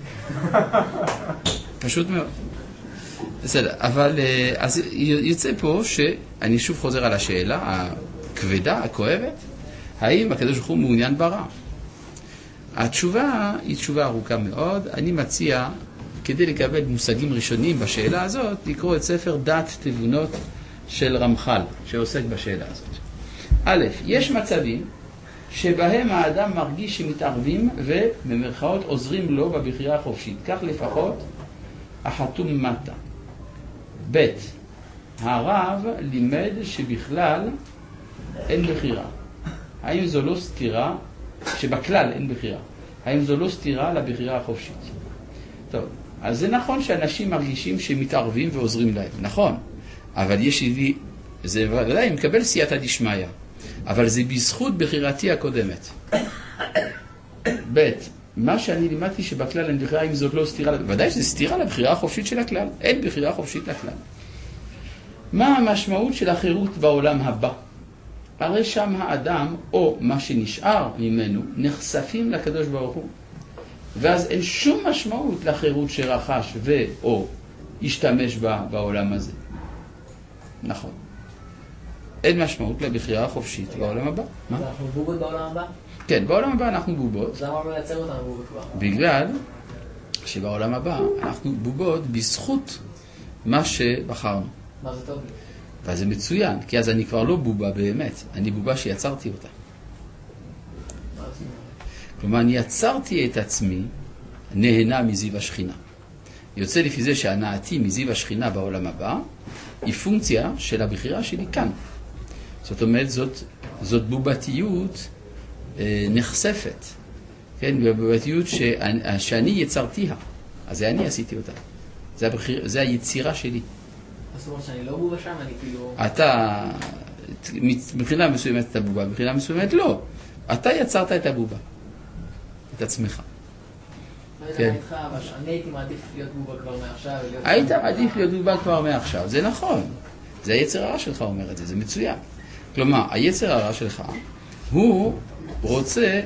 פשוט מאוד. בסדר, אבל אז יוצא פה שאני שוב חוזר על השאלה הכבדה, הכואבת, האם הקדוש ברוך הוא מעוניין ברע? התשובה היא תשובה ארוכה מאוד. אני מציע, כדי לקבל מושגים ראשונים בשאלה הזאת, לקרוא את ספר דת תבונות של רמח"ל, שעוסק בשאלה הזאת. א', יש מצבים שבהם האדם מרגיש שמתערבים ובמרכאות עוזרים לו בבחירה החופשית. כך לפחות החתום מטה. ב', הרב לימד שבכלל אין בחירה. האם זו לא סתירה, שבכלל אין בחירה? האם זו לא סתירה לבחירה החופשית? טוב, אז זה נכון שאנשים מרגישים שמתערבים ועוזרים להם. נכון, אבל יש לי, זה ודאי מקבל סייעתא דשמיא. אבל זה בזכות בחירתי הקודמת. ב', מה שאני לימדתי שבכלל אין בחירה, אם זאת לא סתירה, ודאי שזה סתירה לבחירה החופשית של הכלל. אין בחירה חופשית לכלל. מה המשמעות של החירות בעולם הבא? הרי שם האדם, או מה שנשאר ממנו, נחשפים לקדוש ברוך הוא. ואז אין שום משמעות לחירות שרכש או ישתמש בה בעולם הזה. נכון. אין משמעות לבחירה החופשית בעולם הבא. אנחנו בובות בעולם הבא? כן, בעולם הבא אנחנו בובות. אז למה לא לייצר אותנו בובות כבר? בגלל שבעולם הבא אנחנו בובות בזכות מה שבחרנו. מה זה טוב לי? וזה מצוין, כי אז אני כבר לא בובה באמת, אני בובה שיצרתי אותה. כלומר, אני יצרתי את עצמי נהנה מזיו השכינה. יוצא לפי זה שהנעתי מזיו השכינה בעולם הבא היא פונקציה של הבחירה שלי כאן. זאת אומרת, זאת בובתיות נחשפת. כן, בובתיות שאני יצרתיה. אז זה אני עשיתי אותה. זה היצירה שלי. זאת אומרת שאני לא בובה שם, אני כאילו... אתה, מבחינה מסוימת אתה בובה, מבחינה מסוימת לא. אתה יצרת את הבובה. את עצמך. כן. אני הייתי מעדיף להיות בובה כבר מעכשיו. היית מעדיף להיות בובה כבר מעכשיו, זה נכון. זה היצר הרע שלך אומר את זה, זה מצוין. כלומר, היצר הרע שלך, הוא רוצה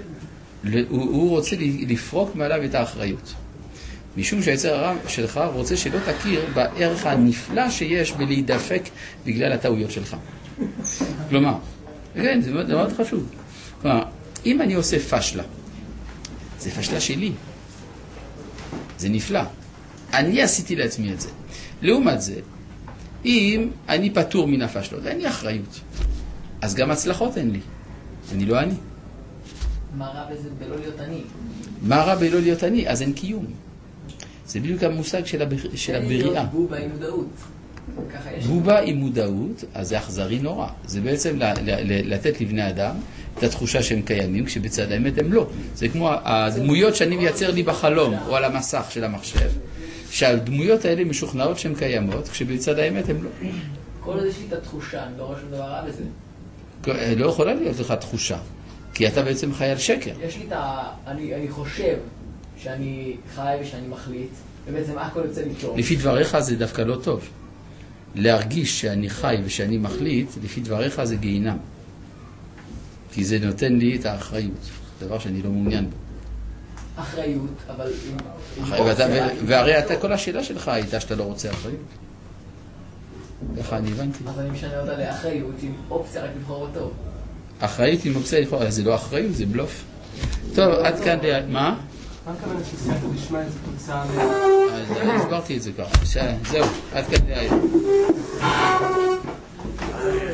לפרוק מעליו את האחריות. משום שהיצר הרע שלך רוצה שלא תכיר בערך הנפלא שיש בלהידפק בגלל הטעויות שלך. כלומר, כן, זה מאוד חשוב. כלומר, אם אני עושה פשלה, זה פשלה שלי. זה נפלא. אני עשיתי לעצמי את זה. לעומת זה, אם אני פטור מן הפשלות, אין לי אחריות. אז גם הצלחות אין לי. אני לא אני. מה רע בזה בלא להיות אני? מה רע בלא להיות אני? אז אין קיום. זה בדיוק המושג של הבריאה. בובה עם מודעות. בובה עם מודעות, אז זה אכזרי נורא. זה בעצם לתת לבני אדם את התחושה שהם קיימים, כשבצד האמת הם לא. זה כמו הדמויות שאני מייצר לי בחלום, או על המסך של המחשב, שהדמויות האלה משוכנעות שהן קיימות, כשבצד האמת הם לא. כל איזה שהיא את התחושה, אני לא רואה שום דבר רע בזה. לא יכולה להיות לך תחושה, כי אתה בעצם חי על שקר. יש לי אני חושב שאני חי ושאני מחליט, ובעצם הכל יוצא לי. לפי דבריך זה דווקא לא טוב. להרגיש שאני חי ושאני מחליט, לפי דבריך זה גיהינם. כי זה נותן לי את האחריות, דבר שאני לא מעוניין בו. אחריות, אבל... והרי כל השאלה שלך הייתה שאתה לא רוצה אחריות. ככה אני הבנתי. אז אני משנה אותה לאחריות עם אופציה רק לבחור אותו. אחריות עם אופציה לבחור, אז זה לא אחריות, זה בלוף. טוב, עד כאן... מה? מה הכוונה שסייעתא דשמיא זה תוצאה אז הסברתי את זה כבר. זהו, עד כאן להיום.